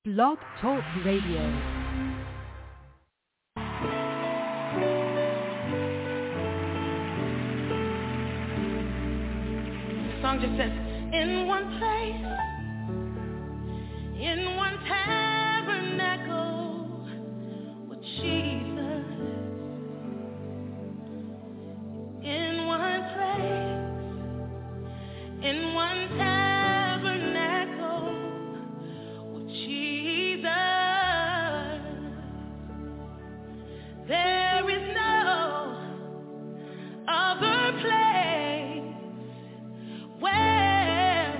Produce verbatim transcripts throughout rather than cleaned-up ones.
Blog Talk Radio. The song just says, in one place, in one tabernacle with Jesus. In one place, in one tabernacle with Jesus. There is no other place where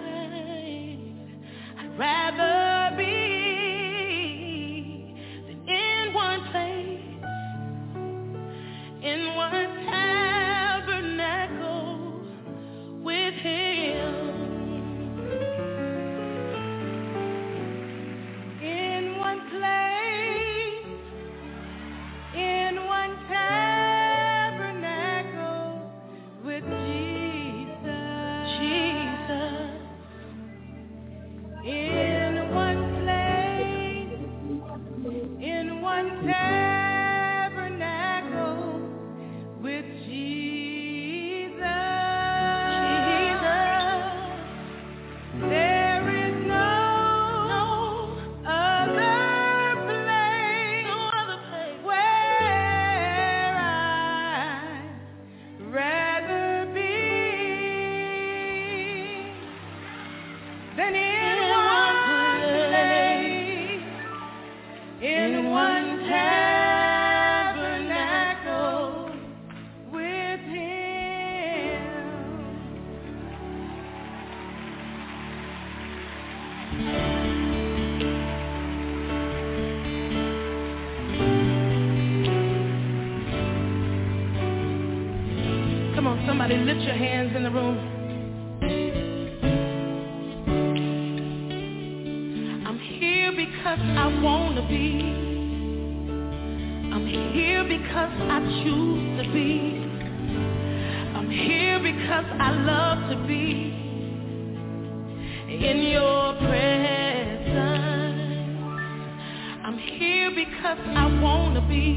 I'd rather be than in one place, in one tabernacle with Him. In one place, in one tabernacle with Jesus. Jesus. In one place, in one tabernacle with Jesus. Jesus. There is no, no other place, no other place where I'd rather be than in one place, in one tabernacle with Him. Come on, somebody lift your hands in the room. I'm here because I want to be. I'm here because I choose to be. I'm here because I love to be in your presence. I'm here because I want to be.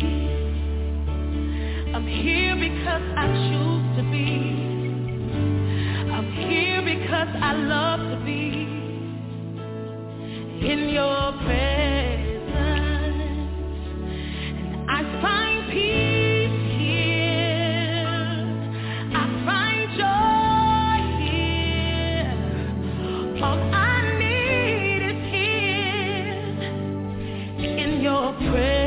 I'm here because I choose to be. I'm here because I love to be in your presence. And I find peace here. I find joy here. All I need is here in your presence.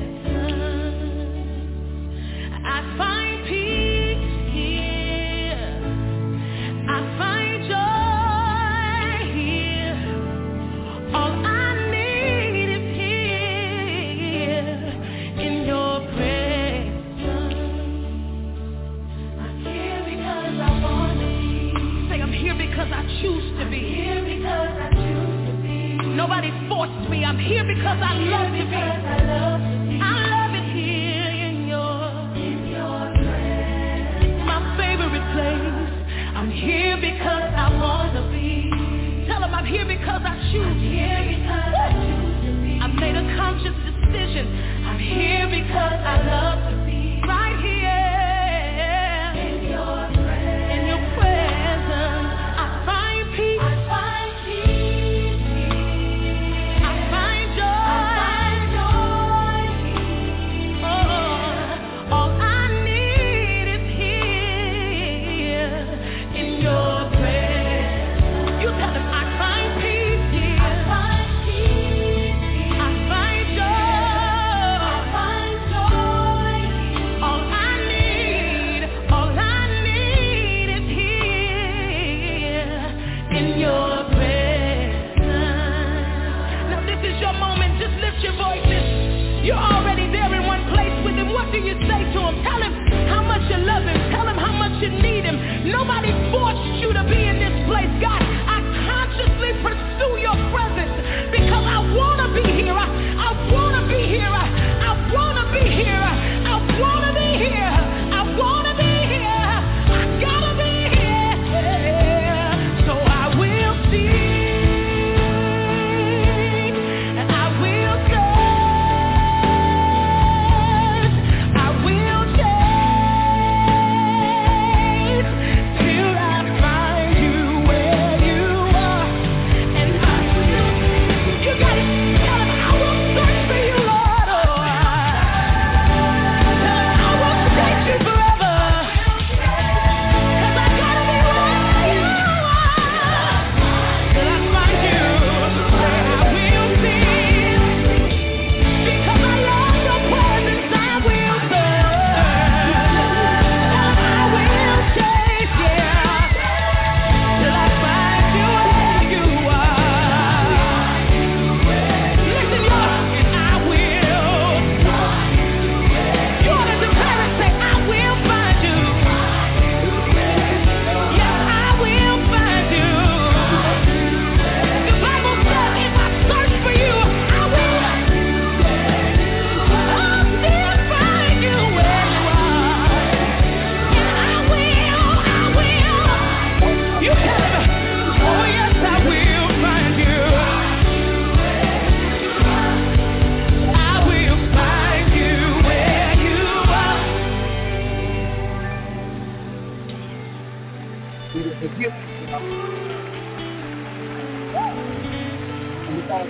I find peace here. I find joy here. All I need is here in your presence. I'm here because I want to be. Say, I'm here because I choose to be. I'm here because I choose to be. Nobody forced me. I'm here because I love to be. I love to be. I love it here in your, in your presence. My favorite place. I'm here because I want to be. Tell them I'm here because I choose. I'm here because I choose to be. I made a conscious decision. I'm here because I love to be right here in your presence. In your presence, I find peace. I find peace. I find joy. I find joy.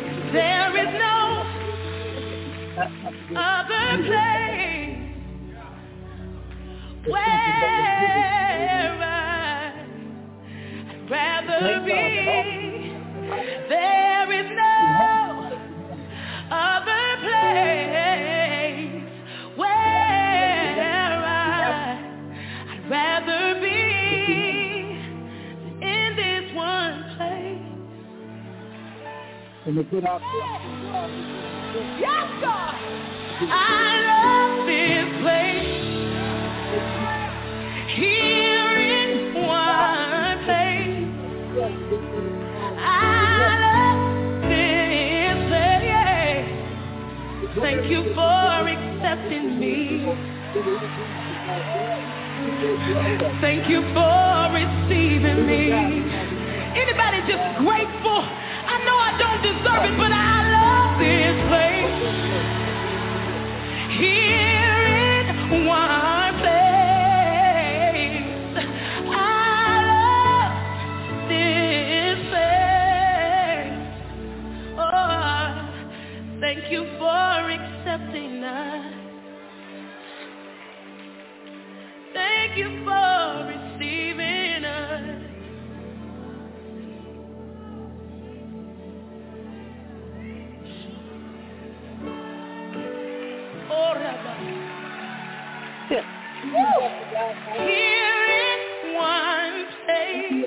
There is no other place where I'd rather be. There is no other place where I'd rather be than in this one place. Yes, God. I love this place. Here in one place. I love this place. Thank you for accepting me. Thank you for receiving me. Anybody just grateful? I know I don't deserve it, but I love this place. Here in one place, I love this place. Oh, thank you for accepting us. Thank you for receiving us. Here in one place,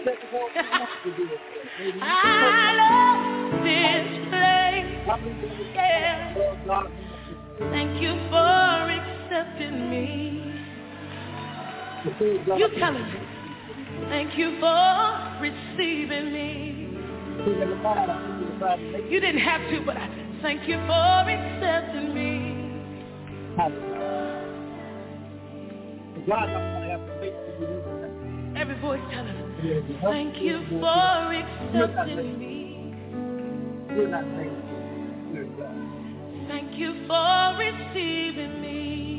I love this place. Yeah. Thank you for accepting me. You tell me. Thank you for receiving me. You didn't have to, but I thank you for accepting me. Every voice tell us, thank you for accepting me. Thank you for receiving me.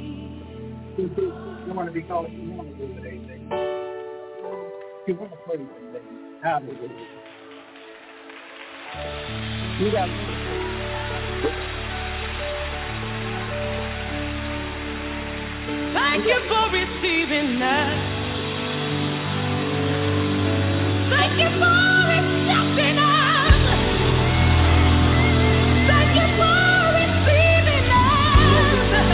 You want to be called, you want to do it, amen. You want to praise him, hallelujah. You got Thank you for receiving us. Thank you for accepting us. Thank you for receiving us.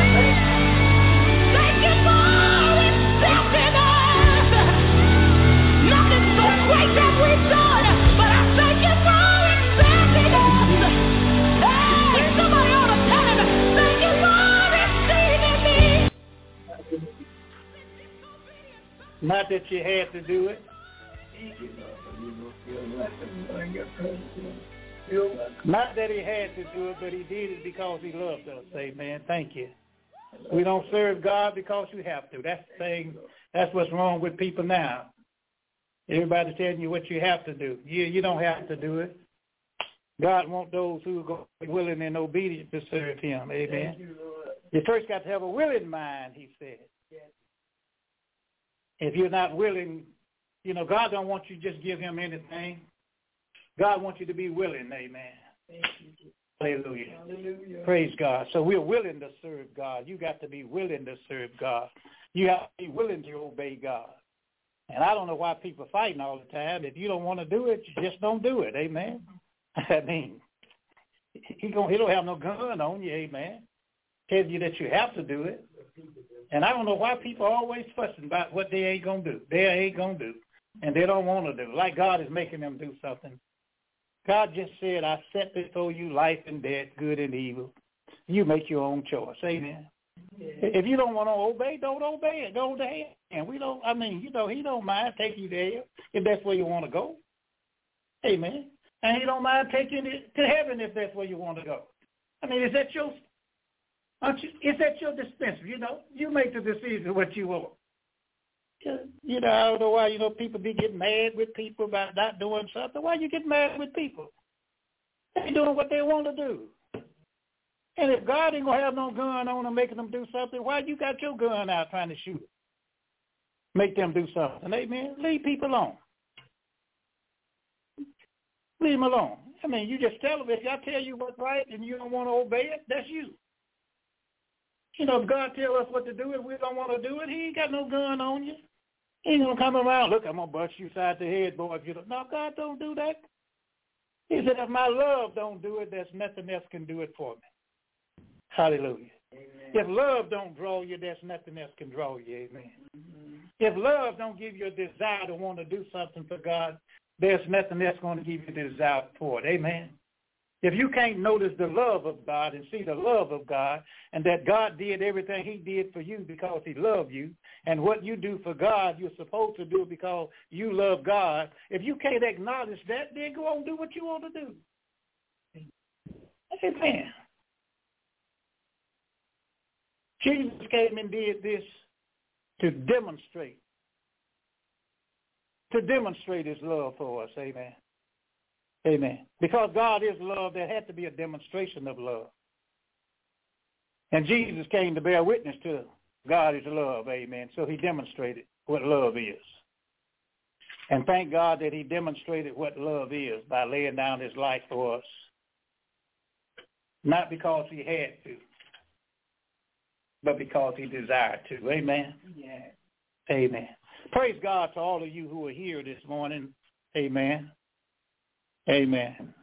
Thank you for accepting us. Nothing so great that we've done, but I thank you for accepting us. Hey, somebody ought to tell him, thank you for receiving me. Not that you had to do it. Not that he had to do it, but he did it because he loved us. Amen. Thank you. We don't serve God because you have to. That's the thing. That's what's wrong with people now. Everybody's telling you what you have to do. You, you don't have to do it. God wants those who are going to be willing and obedient to serve him. Amen. You, you first got to have a willing mind, he said. If you're not willing, you know, God don't want you to just give him anything. God wants you to be willing, amen. Hallelujah. Hallelujah. Praise God. So we're willing to serve God. You got to be willing to serve God. You have to be willing to obey God. And I don't know why people are fighting all the time. If you don't want to do it, you just don't do it, amen. I mean, he don't, he don't have no gun on you, amen. Tells you that you have to do it. And I don't know why people are always fussing about what they ain't going to do. They ain't going to do. And they don't want to do. Like God is making them do something. God just said, I set before you life and death, good and evil. You make your own choice. Amen. Yeah. If you don't want to obey, don't obey it. Go to hell. And we don't, I mean, you know, he don't mind taking you there if that's where you want to go. Amen. And he don't mind taking you to heaven if that's where you want to go. I mean, is that your, aren't you, is that your dispensary? You know, you make the decision of what you want. You know, I don't know why, you know, people be getting mad with people about not doing something. Why you get mad with people? They're doing what they want to do. And if God ain't going to have no gun on them making them do something, why you got your gun out trying to shoot them? Make them do something. Amen? Leave people alone. Leave them alone. I mean, you just tell them, if I tell you what's right and you don't want to obey it, that's you. You know, if God tells us what to do and we don't want to do it, he ain't got no gun on you. He ain't going to come around, look, I'm going to bust you side the head, boy. If you don't. No, God don't do that. He said, if my love don't do it, there's nothing else can do it for me. Hallelujah. Amen. If love don't draw you, there's nothing else can draw you. Amen. Mm-hmm. If love don't give you a desire to want to do something for God, there's nothing else going to give you the desire for it. Amen. If you can't notice the love of God and see the love of God and that God did everything he did for you because he loved you, and what you do for God, you're supposed to do because you love God. If you can't acknowledge that, then go on and do what you want to do. Amen. Jesus came and did this to demonstrate, to demonstrate his love for us. Amen. Amen. Because God is love, there had to be a demonstration of love. And Jesus came to bear witness to God is love. Amen. So he demonstrated what love is. And thank God that he demonstrated what love is by laying down his life for us. Not because he had to, but because he desired to. Amen. Yeah. Amen. Praise God to all of you who are here this morning. Amen. Amen.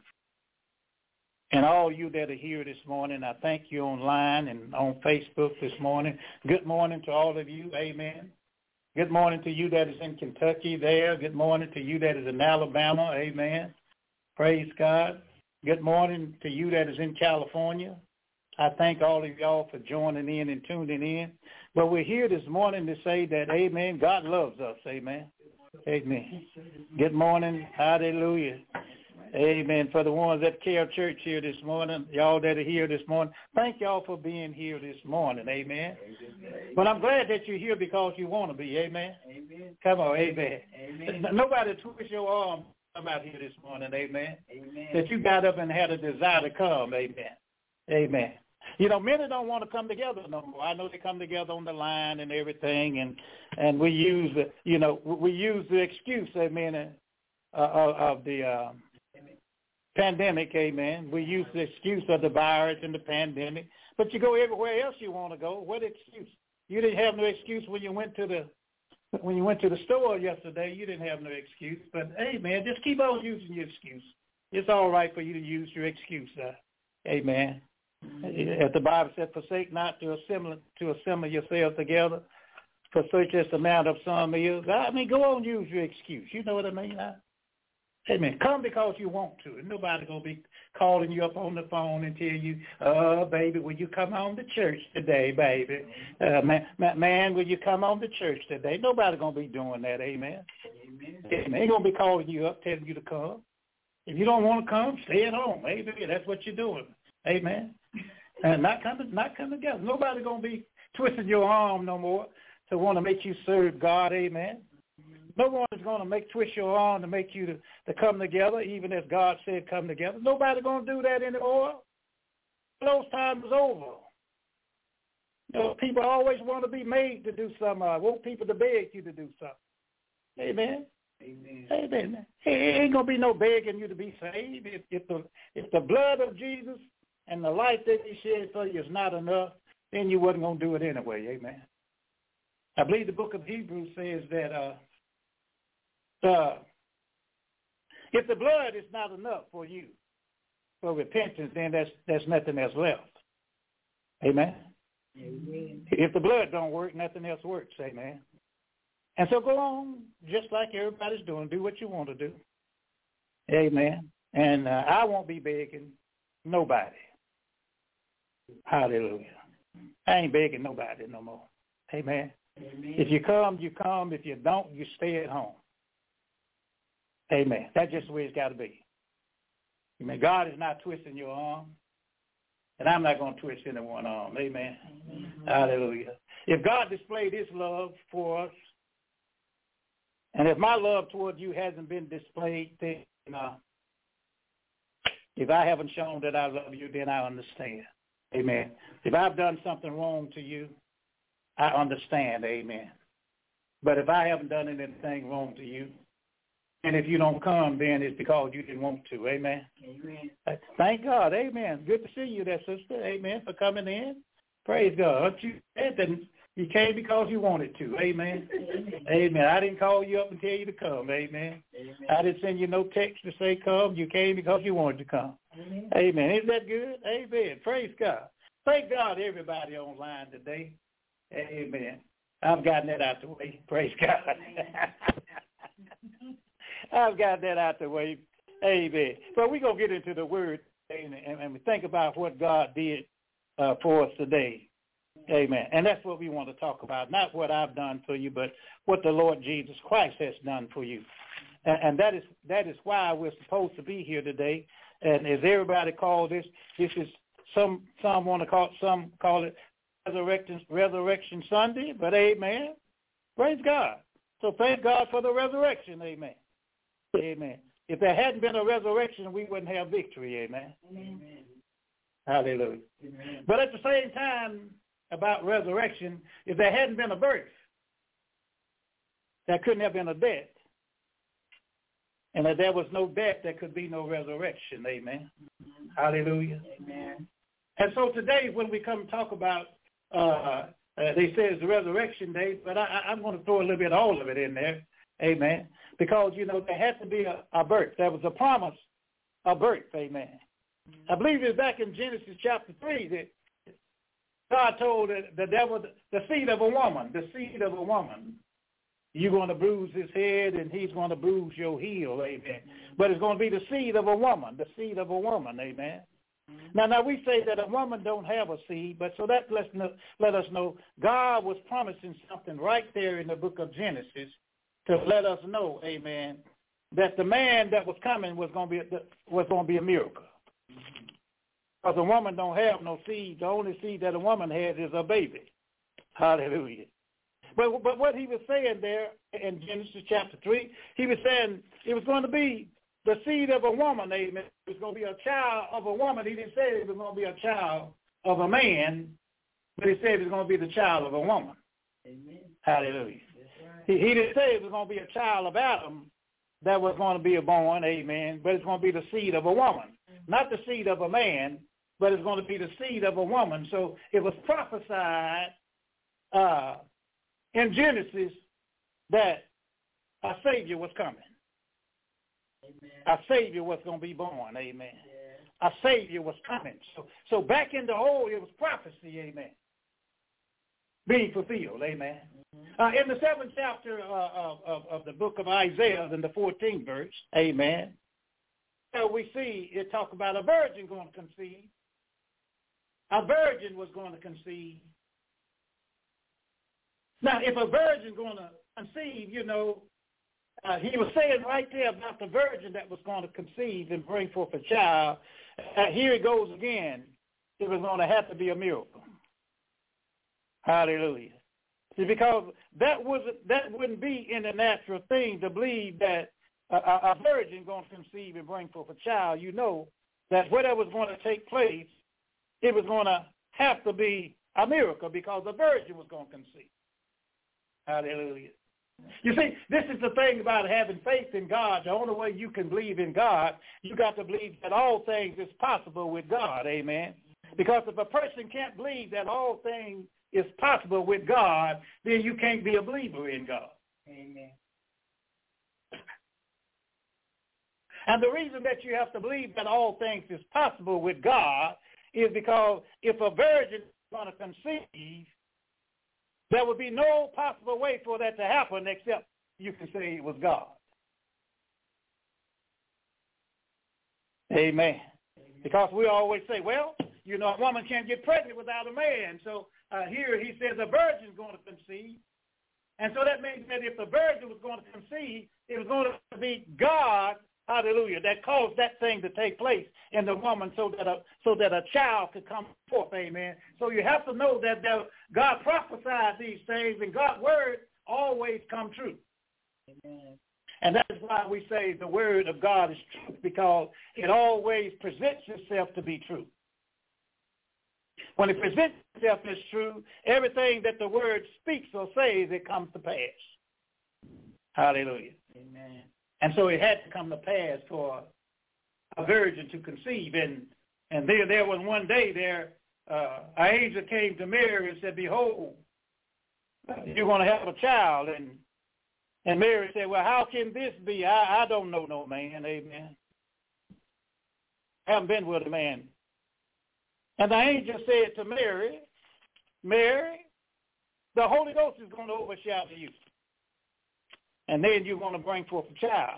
And all you that are here this morning, I thank you online and on Facebook this morning. Good morning to all of you. Amen. Good morning to you that is in Kentucky there. Good morning to you that is in Alabama. Amen. Praise God. Good morning to you that is in California. I thank all of y'all for joining in and tuning in. But we're here this morning to say that, amen, God loves us. Amen. Amen. Good morning. Hallelujah. Amen. For the ones at Care Church here this morning, y'all that are here this morning, thank y'all for being here this morning. Amen. Amen. But I'm glad that you're here because you want to be. Amen. Amen. Come on. Amen. Amen. Nobody twist your arm come out here this morning. Amen. Amen. That you got up and had a desire to come. Amen. Amen. You know, many don't want to come together no more. I know they come together on the line and everything, and and we use the, you know, we use the excuse, amen, uh, of, of the uh, pandemic, amen. We use the excuse of the virus and the pandemic, but you go everywhere else you want to go. What excuse? You didn't have no excuse when you went to the when you went to the store yesterday. You didn't have no excuse, but hey, man, just keep on using your excuse. It's all right for you to use your excuse, uh, amen. As the Bible said, forsake not to assemble to assemble yourselves together, for such as the amount of some is. I mean, go on and use your excuse. You know what I mean? I, amen. Come because you want to. And nobody's going to be calling you up on the phone and tell you, oh, baby, will you come on to church today, baby? Uh, man, man, will you come on to church today? Nobody's going to be doing that, amen. Amen. They ain't going to be calling you up, telling you to come. If you don't want to come, stay at home. Amen. That's what you're doing. Amen. And not coming, not coming together. Nobody's going to be twisting your arm no more to want to make you serve God. Amen. No one is going to make twist your arm to make you to, to come together, even as God said come together. Nobody's going to do that anymore. Those times is over. You know, people always want to be made to do something. I want people to beg you to do something. Amen. Amen. Amen. It ain't going to be no begging you to be saved. If, if, the, if the blood of Jesus and the life that he shed for you is not enough, then you wasn't going to do it anyway. Amen. I believe the book of Hebrews says that uh, uh, if the blood is not enough for you for repentance, then there's, there's nothing else left. Amen. Amen. If the blood don't work, nothing else works. Amen. And so go on, just like everybody's doing. Do what you want to do. Amen. And uh, I won't be begging nobody. Hallelujah. I ain't begging nobody no more. Amen. Amen. If you come, you come. If you don't, you stay at home. Amen. That's just the way it's got to be. Amen. God is not twisting your arm, and I'm not going to twist anyone's arm. Amen. Amen. Hallelujah. If God displayed his love for us, and if my love toward you hasn't been displayed, then uh, if I haven't shown that I love you, then I understand. Amen. If I've done something wrong to you, I understand. Amen. But if I haven't done anything wrong to you, And if you don't come, then it's because you didn't want to. Amen. Amen. Thank God. Amen. Good to see you there, sister. Amen, for coming in. Praise God. Aren't you said that you came because you wanted to. Amen. Amen. Amen. I didn't call you up and tell you to come. Amen. Amen. I didn't send you no text to say come. You came because you wanted to come. Amen. Amen. Isn't that good? Amen. Praise God. Thank God, everybody online today. Amen. I've gotten that out the way. Praise God. I've got that out the way. Amen. So we're going to get into the word and, and, and think about what God did uh, for us today. Amen. And that's what we want to talk about, not what I've done for you, but what the Lord Jesus Christ has done for you. And, and that is that is why we're supposed to be here today. And as everybody calls this, this is some some want to call it, some call it Resurrection Resurrection Sunday, but amen. Praise God. So thank God for the resurrection. Amen. Amen. If there hadn't been a resurrection, we wouldn't have victory. Amen. Amen. Hallelujah. Amen. But at the same time, about resurrection, if there hadn't been a birth, there couldn't have been a death. And if there was no death, there could be no resurrection. Amen. Mm-hmm. Hallelujah. Amen. And so today, when we come and talk about, uh, uh, they say it's the resurrection day, but I, I, I'm going to throw a little bit of all of it in there. Amen. Because, you know, there had to be a, a birth. There was a promise of birth. Amen. Mm-hmm. I believe it's back in Genesis chapter three that God told the, the devil, the seed of a woman, the seed of a woman. You're going to bruise his head, and he's going to bruise your heel, amen. But it's going to be the seed of a woman, the seed of a woman, amen. Mm-hmm. Now, now we say that a woman don't have a seed, but so that lets know, let us know God was promising something right there in the book of Genesis to let us know, amen, that the man that was coming was going to be was going to be a miracle. Because a woman don't have no seed. The only seed that a woman has is a baby. Hallelujah. But but what he was saying there in Genesis chapter three, he was saying it was going to be the seed of a woman, amen. It was going to be a child of a woman. He didn't say it was going to be a child of a man, but he said it was going to be the child of a woman. Amen. Hallelujah. Right. He, he didn't say it was going to be a child of Adam that was going to be born, amen, but it's going to be the seed of a woman. Mm-hmm. Not the seed of a man, but it's going to be the seed of a woman. So it was prophesied uh, in Genesis that a Savior was coming. Amen. A Savior was going to be born. Amen. Yeah. A Savior was coming. So, so back in the old, it was prophecy. Amen. Being fulfilled. Amen. Mm-hmm. Uh, in the seventh chapter uh, of, of, of the book of Isaiah, in the fourteenth verse, amen, so we see it talk about a virgin going to conceive. A virgin was going to conceive. Now, if a virgin going to conceive, you know, uh, he was saying right there about the virgin that was going to conceive and bring forth a child. Uh, here it goes again. It was going to have to be a miracle. Hallelujah. See, because that wasn't that wouldn't be in the natural thing to believe that a, a virgin going to conceive and bring forth a child. You know that whatever was going to take place, it was going to have to be a miracle because the virgin was going to conceive. Hallelujah. You see, this is the thing about having faith in God. The only way you can believe in God, you got to believe that all things is possible with God. Amen. Because if a person can't believe that all things is possible with God, then you can't be a believer in God. Amen. And the reason that you have to believe that all things is possible with God is because if a virgin is going to conceive, there would be no possible way for that to happen except you can say it was God. Amen. Amen. Because we always say, well, you know, a woman can't get pregnant without a man. So uh, here he says a virgin is going to conceive. And so that means that if the virgin was going to conceive, it was going to be God, hallelujah, that caused that thing to take place in the woman so that a, so that a child could come forth, amen. So you have to know that there, God prophesied these things, and God's word always come true. Amen. And that is why we say the word of God is truth, because it always presents itself to be true. When it presents itself as true, everything that the word speaks or says, it comes to pass. Hallelujah. Amen. And so it had to come to pass for a virgin to conceive. And and there, there was one day there, uh, an angel came to Mary and said, behold, you're going to have a child. And and Mary said, well, how can this be? I, I don't know no man, amen. I haven't been with a man. And the angel said to Mary, Mary, the Holy Ghost is going to overshadow you. And then you're going to bring forth a child.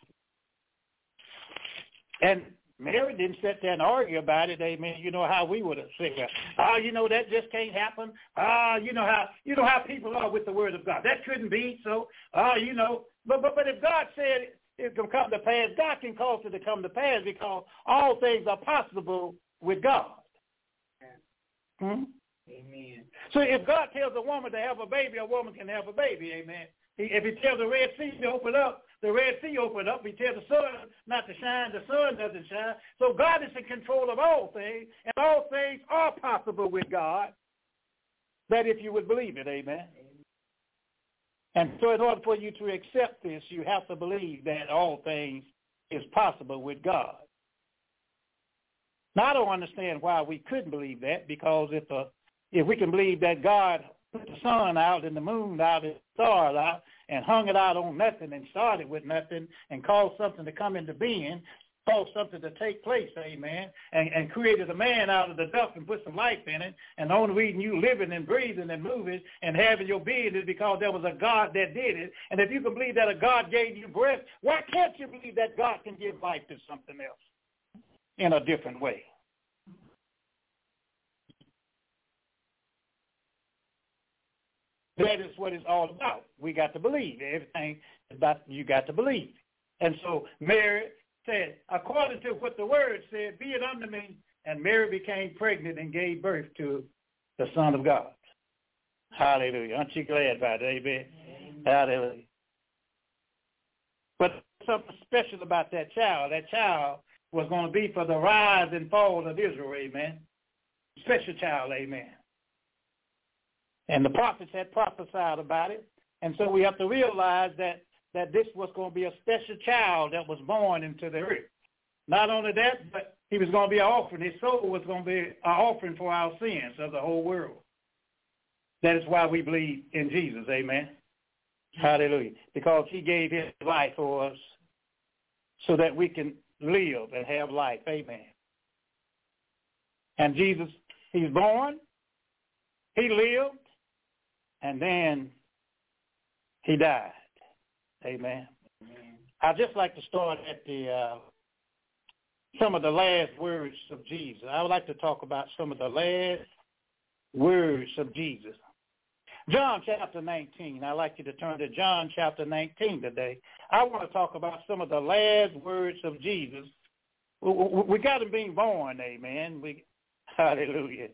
And Mary didn't sit there and argue about it, amen. You know how we would have said, oh, you know, that just can't happen. Ah, oh, you know how you know how people are with the word of God. That couldn't be so. Ah, oh, you know. But, but, but if God said it can come to pass, God can cause it to come to pass because all things are possible with God. Hmm? Amen. So if God tells a woman to have a baby, a woman can have a baby, amen. If he tells the Red Sea to open up, the Red Sea open up. He tells the sun not to shine, the sun doesn't shine. So God is in control of all things, and all things are possible with God. That if you would believe it, amen. And so in order for you to accept this, you have to believe that all things is possible with God. Now, I don't understand why we couldn't believe that, because if uh, if we can believe that God put the sun out and the moon out and the stars out and hung it out on nothing and started with nothing and caused something to come into being, caused something to take place, amen, and, and created a man out of the dust and put some life in it, and the only reason you living and breathing and moving and having your being is because there was a God that did it. And if you can believe that a God gave you breath, why can't you believe that God can give life to something else in a different way? That is what it's all about. We got to believe. Everything about you got to believe. And so Mary said, according to what the word said, be it unto me. And Mary became pregnant and gave birth to the Son of God. Hallelujah. Aren't you glad about it? Amen. Amen. Hallelujah. But something special about that child. That child was going to be for the rise and fall of Israel. Amen. Special child. Amen. And the prophets had prophesied about it. And so we have to realize that, that this was going to be a special child that was born into the earth. Not only that, but he was going to be an offering. His soul was going to be an offering for our sins of the whole world. That is why we believe in Jesus. Amen. Hallelujah. Because he gave his life for us so that we can live and have life. Amen. And Jesus, he's born, he lived, and then he died. Amen. Amen. I'd just like to start at the uh, some of the last words of Jesus. I would like to talk about some of the last words of Jesus. John chapter nineteen. I'd like you to turn to John chapter nineteen today. I want to talk about some of the last words of Jesus. We, we, we got him being born, amen. We, hallelujah.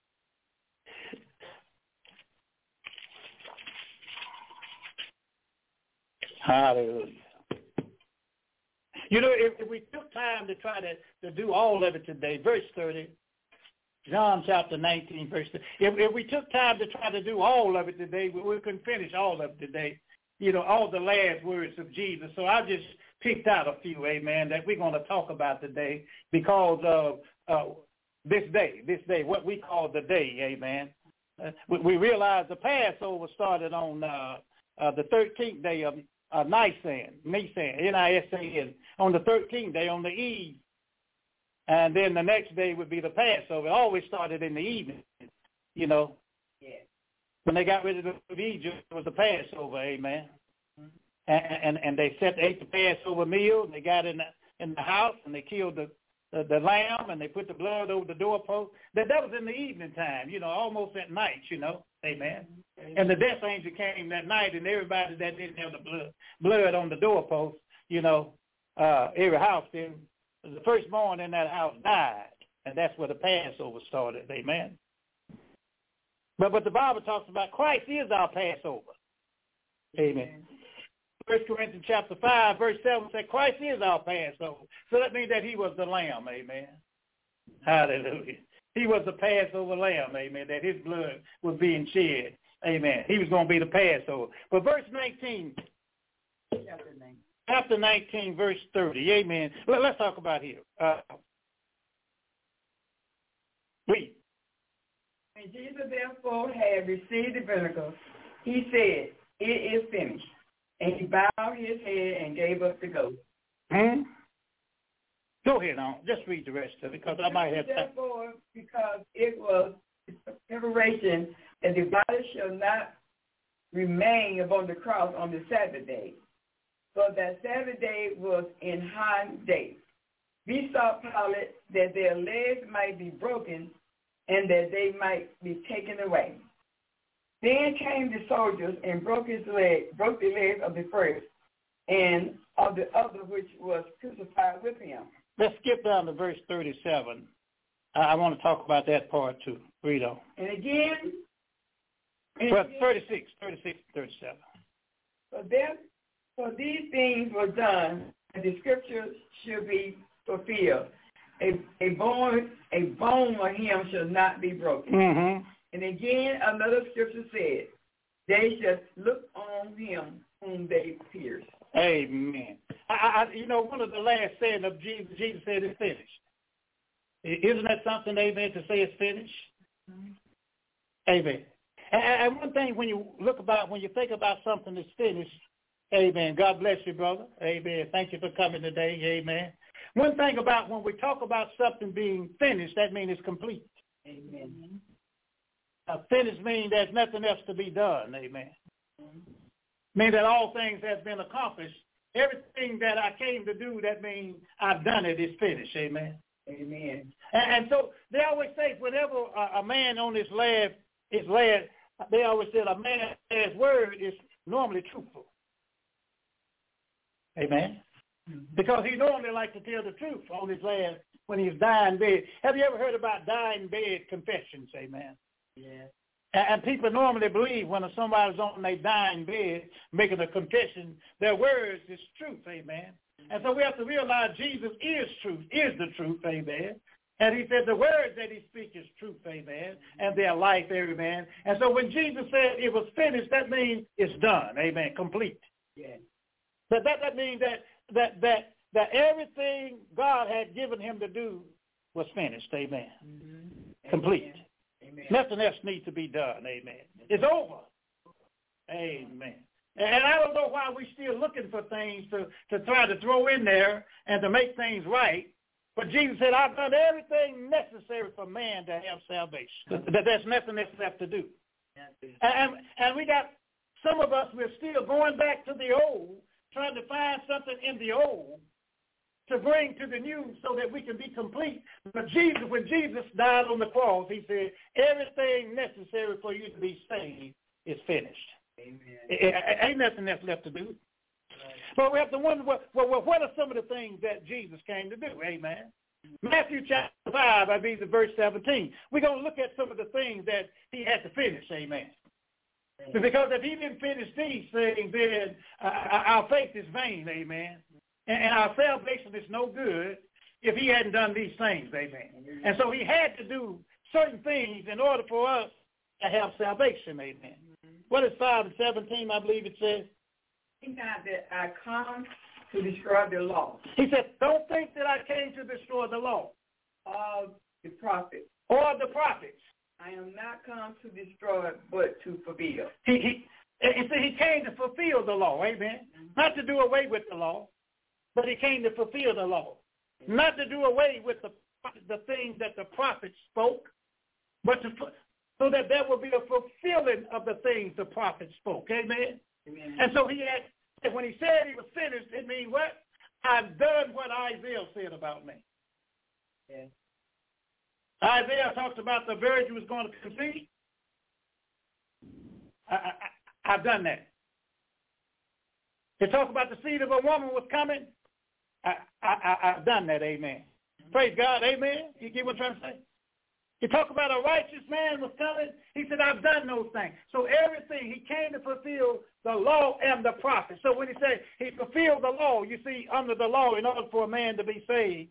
Hallelujah. You know, if, if we took time to try to, to do all of it today, verse thirty, John chapter nineteen, verse thirty, if, if we took time to try to do all of it today, we, we couldn't finish all of it today, you know, all the last words of Jesus. So I just picked out a few, amen, that we're going to talk about today because of uh, this day, this day, what we call the day, amen. Uh, we, we realize the Passover started on uh, uh, the thirteenth day of Uh, Nisan, Nisan, N I S A N, on the thirteenth day, on the eve. And then the next day would be the Passover. It always started in the evening, you know. Yeah. When they got rid of Egypt, it was the Passover, amen. Mm-hmm. And, and and they set ate the Passover meal, and they got in the, in the house, and they killed the, the, the lamb, and they put the blood over the doorpost. That, that was in the evening time, you know, almost at night, you know. Amen. And the death angel came that night, and everybody that didn't have the blood, blood on the doorpost, you know, uh, every house, then the firstborn in that house died, and that's where the Passover started. Amen. But but the Bible talks about Christ is our Passover. Amen. First Corinthians chapter five, verse seven said Christ is our Passover. So that means that he was the Lamb. Amen. Hallelujah. He was the Passover lamb, amen, that his blood was being shed, amen. He was going to be the Passover. But verse nineteen, chapter nineteen, chapter nineteen, verse thirty. Amen. Let, let's talk about here. Uh, read. When Jesus therefore had received the vinegar, he said, "It is finished." And he bowed his head and gave up the ghost. Hmm? Go ahead on. Just read the rest of it, because I might have time. Therefore, because it was a preparation that the body shall not remain upon the cross on the Sabbath day. For that Sabbath day was in high day. Besought Pilate that their legs might be broken and that they might be taken away. Then came the soldiers and broke his leg, broke the legs of the first and of the other which was crucified with him. Let's skip down to verse thirty-seven. I, I want to talk about that part too. Read on. And again, and Well, again thirty-six, thirty-six, thirty-seven. for them, for these things were done, and the scriptures should be fulfilled. A, a bone, a bone of him shall not be broken. Mm-hmm. And again, another scripture said, they shall look on him whom they pierced. Amen. I, I, you know, one of the last saying of Jesus, Jesus said it's finished. Isn't that something, amen, to say it's finished? Mm-hmm. Amen. And, and one thing when you look about, when you think about something that's finished, amen, God bless you, brother. Amen. Thank you for coming today. Amen. One thing about when we talk about something being finished, that means it's complete. Amen. Uh, finished means there's nothing else to be done. Amen. Mm-hmm. Means that all things have been accomplished. Everything that I came to do, that means I've done it, is finished. Amen. Amen. And, and so they always say whenever a, a man on this land is led, they always say a man's word is normally truthful. Amen. Mm-hmm. Because he normally likes to tell the truth on his land when he's dying in bed. Have you ever heard about dying in bed confessions? Amen. Yeah. And people normally believe when somebody's on their dying bed making a confession, their words is truth, amen. And so we have to realize Jesus is truth, is the truth, amen. And he said the words that he speaks is truth, amen, and their life, amen. And so when Jesus said it was finished, that means it's done, amen, complete. Yeah. But that, that means that, that, that, that everything God had given him to do was finished, amen, mm-hmm. complete. Amen. Amen. Nothing else needs to be done. Amen. It's over. Amen. And I don't know why we're still looking for things to, to try to throw in there and to make things right. But Jesus said, I've done everything necessary for man to have salvation. That there's nothing else left to do. And, and we got, some of us, we're still going back to the old, trying to find something in the old to bring to the new so that we can be complete. But Jesus, when Jesus died on the cross, he said, everything necessary for you to be saved is finished. Amen. Ain't nothing else left to do. Right. But we have to wonder, well, well, what are some of the things that Jesus came to do? Amen. Matthew chapter five, I believe, verse seventeen. We're going to look at some of the things that he had to finish. Amen. Amen. Because if he didn't finish these things, then uh, our faith is vain. Amen. And our salvation is no good if he hadn't done these things, amen. And so he had to do certain things in order for us to have salvation, amen. Mm-hmm. What is five and seventeen, I believe it says? Think not that I come to destroy the law. He said, don't think that I came to destroy the law. Of the prophets. Or the prophets. I am not come to destroy, but to fulfill. He, he, he, he came to fulfill the law, amen. Mm-hmm. Not to do away with the law. But he came to fulfill the law, not to do away with the the things that the prophets spoke, but to, so that there will be a fulfilling of the things the prophets spoke. Amen? Amen. And so he had, when he said he was finished, it means what? I've done what Isaiah said about me. Yeah. Isaiah talked about the virgin was going to conceive. I, I, I've done that. They talk about the seed of a woman was coming. I, I, I, I've done that, amen. Mm-hmm. Praise God, amen. You get what I'm trying to say? You talk about a righteous man was coming. He said, I've done those things. So everything, he came to fulfill the law and the prophets. So when he said he fulfilled the law, you see, under the law, in order for a man to be saved,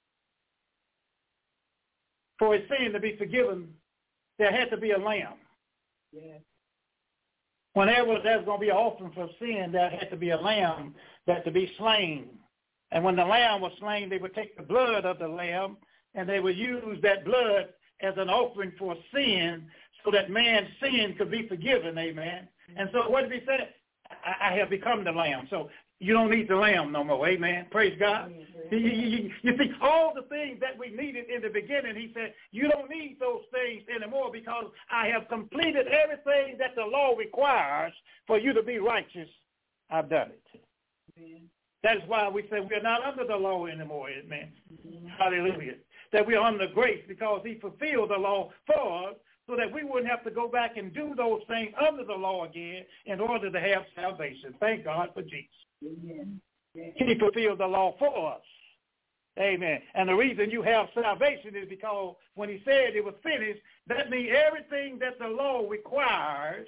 for his sin to be forgiven, there had to be a lamb. Yes. Whenever there's going to be an offering for sin, there had to be a lamb that to be slain. And when the lamb was slain, they would take the blood of the lamb and they would use that blood as an offering for sin so that man's sin could be forgiven, amen. And so what did he say? I, I have become the lamb. So you don't need the lamb no more, amen. Praise God. You, you, you see, all the things that we needed in the beginning, he said, you don't need those things anymore because I have completed everything that the law requires for you to be righteous. I've done it. Amen. That is why we say we're not under the law anymore, amen. Mm-hmm. Hallelujah. That we are under grace because he fulfilled the law for us so that we wouldn't have to go back and do those things under the law again in order to have salvation. Thank God for Jesus. Amen. He fulfilled the law for us. Amen. And the reason you have salvation is because when he said it was finished, that means everything that the law requires,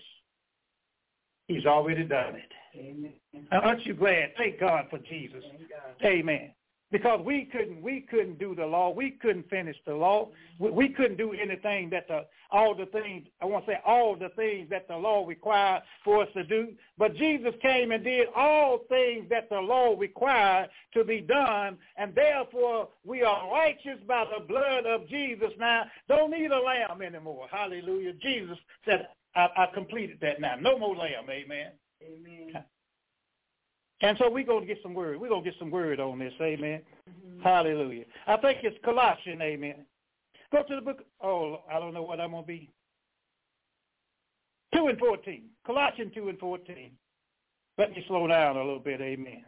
he's already done it. Amen. Aren't you glad? Thank God for Jesus. God. Amen. Because we couldn't, we couldn't do the law. We couldn't finish the law. We, we couldn't do anything that the, all the things, I want to say all the things that the law required for us to do. But Jesus came and did all things that the law required to be done. And therefore, we are righteous by the blood of Jesus now. Don't need a lamb anymore. Hallelujah. Jesus said, I, I completed that now. No more lamb. Amen. Amen. And so we're going to get some word. We're going to get some word on this. Amen. Mm-hmm. Hallelujah. I think it's Colossians. Amen. Go to the book. Oh, I don't know what I'm going to be. two and fourteen. Colossians two and fourteen. Let me slow down a little bit. Amen.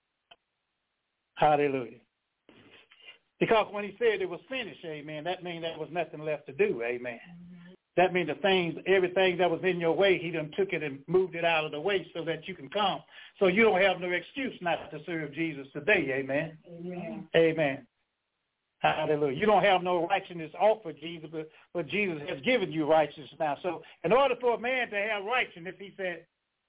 Hallelujah. Because when he said it was finished, amen, that means there was nothing left to do. Amen. Mm-hmm. That means the things, everything that was in your way, he done took it and moved it out of the way so that you can come. So you don't have no excuse not to serve Jesus today. Amen. Amen. Amen. Hallelujah. You don't have no righteousness offered Jesus, but, but Jesus has given you righteousness now. So in order for a man to have righteousness, he said,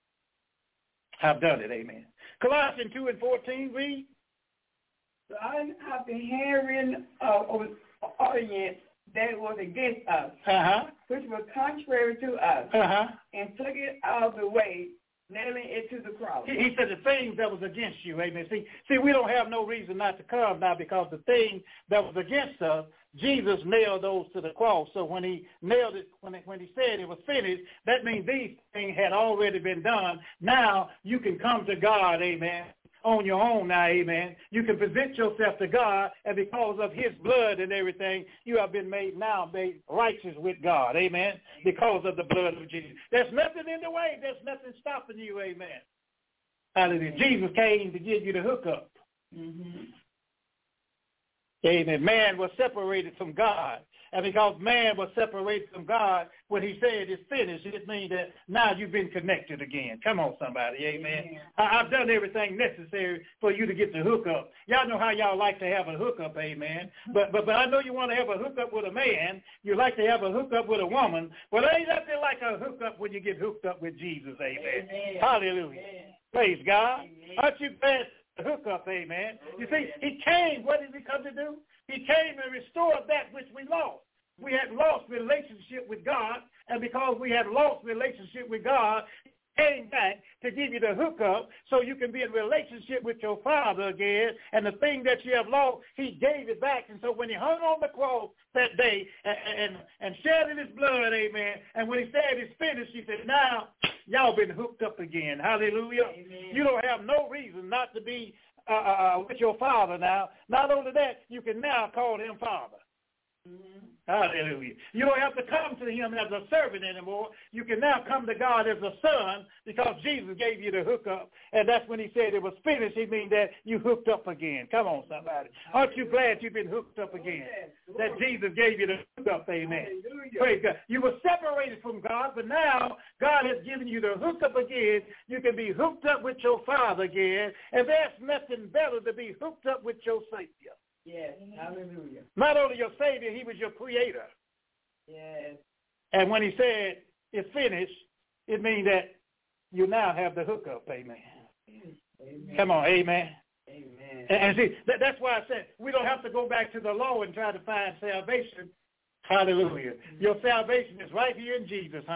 I've done it. Amen. Colossians two and fourteen, read. So I have been hearing uh, audience that was against us, uh-huh. which was contrary to us, uh-huh. and took it out of the way, nailing it to the cross. He, he said the things that was against you, amen. See, see, we don't have no reason not to come now because the thing that was against us, Jesus nailed those to the cross. So when he nailed it, when, it, when he said it was finished, that means these things had already been done. Now you can come to God, amen, on your own now, amen. You can present yourself to God, and because of his blood and everything, you have been made now made righteous with God, amen, because of the blood of Jesus. There's nothing in the way. There's nothing stopping you, amen. Hallelujah. Jesus came to give you the hookup. Mm-hmm. Amen. Man was separated from God. And because man was separated from God, when he said it's finished, it means that now you've been connected again. Come on, somebody. Amen. Amen. I, I've done everything necessary for you to get the hookup. Y'all know how y'all like to have a hookup, amen. But but but I know you want to have a hookup with a man. You like to have a hookup with a woman. Well, ain't nothing like a hookup when you get hooked up with Jesus, amen. Amen. Hallelujah. Amen. Praise God. Amen. Aren't you glad to hook up, amen? You see, he came. What did he come to do? He came and restored that which we lost. We had lost relationship with God, and because we had lost relationship with God, he came back to give you the hookup so you can be in relationship with your Father again, and the thing that you have lost, he gave it back. And so when he hung on the cross that day and, and, and shed in his blood, amen, and when he said it's finished, he said, now y'all been hooked up again. Hallelujah. Amen. You don't have no reason not to be Uh, uh, with your Father now. Not only that, you can now call him Father. Mm-hmm. Hallelujah. You don't have to come to him as a servant anymore. You can now come to God as a son because Jesus gave you the hookup. And that's when he said it was finished. He means that you hooked up again. Come on, somebody. Aren't you glad you've been hooked up again? That Jesus gave you the hookup, amen. Praise God. You were separated from God, but now God has given you the hookup again. You can be hooked up with your Father again. And there's nothing better to be hooked up with your Savior. Yes, hallelujah. Not only your Savior, he was your creator. Yes. And when he said it's finished, it means that you now have the hookup, amen. Amen. Come on, amen. Amen. And, and see, that, that's why I said we don't have to go back to the law and try to find salvation. Hallelujah. Mm-hmm. Your salvation is right here in Jesus, honey.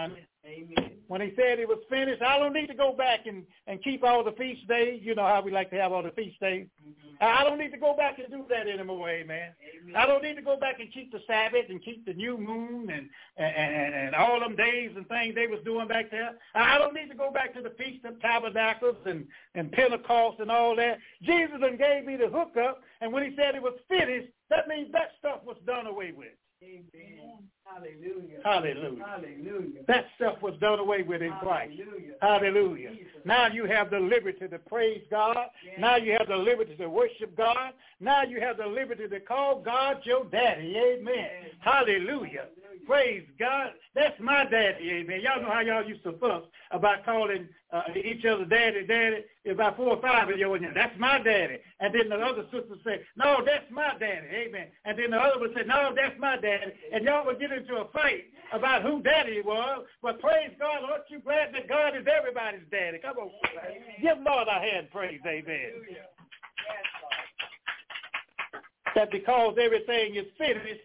Amen. When he said it was finished, I don't need to go back and, and keep all the feast days. You know how we like to have all the feast days. Mm-hmm. I don't need to go back and do that anymore, amen. Amen. I don't need to go back and keep the Sabbath and keep the new moon and, and, and, and all them days and things they was doing back there. I don't need to go back to the Feast of Tabernacles and, and Pentecost and all that. Jesus done gave me the hookup, and when he said it was finished, that means that stuff was done away with. Amen. Hallelujah. Hallelujah. Hallelujah. That stuff was done away with in Christ. Hallelujah. Hallelujah. Jesus. Now you have the liberty to praise God. Yes. Now you have the liberty to worship God. Now you have the liberty to call God your daddy. Amen. Yes. Hallelujah. Hallelujah. Praise God. That's my daddy. Amen. Y'all know how y'all used to fuss about calling uh, each other daddy, daddy. About four or five of you in there. That's my daddy. And then the other sister say, no, that's my daddy. Amen. And then the other would say, no, that's my daddy. And y'all would get into a fight about who daddy was. But praise God, aren't you glad that God is everybody's daddy? Come on. Amen. Give Lord a hand praise. Amen. Hallelujah. Yes, Lord. That because everything is finished,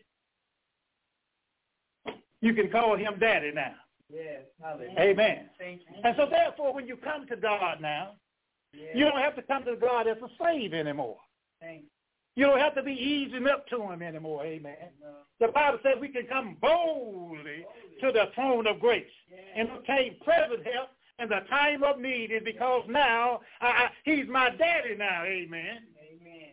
you can call him daddy now. Yes. Hallelujah. Amen. Thank you. And so therefore, when you come to God now, yes, you don't have to come to God as a slave anymore. Thank you. You don't have to be easing up to him anymore. Amen. No. The Bible says we can come boldly, boldly to the throne of grace, yes, and obtain present help in the time of need, is because now I, I, he's my daddy now. Amen. Amen.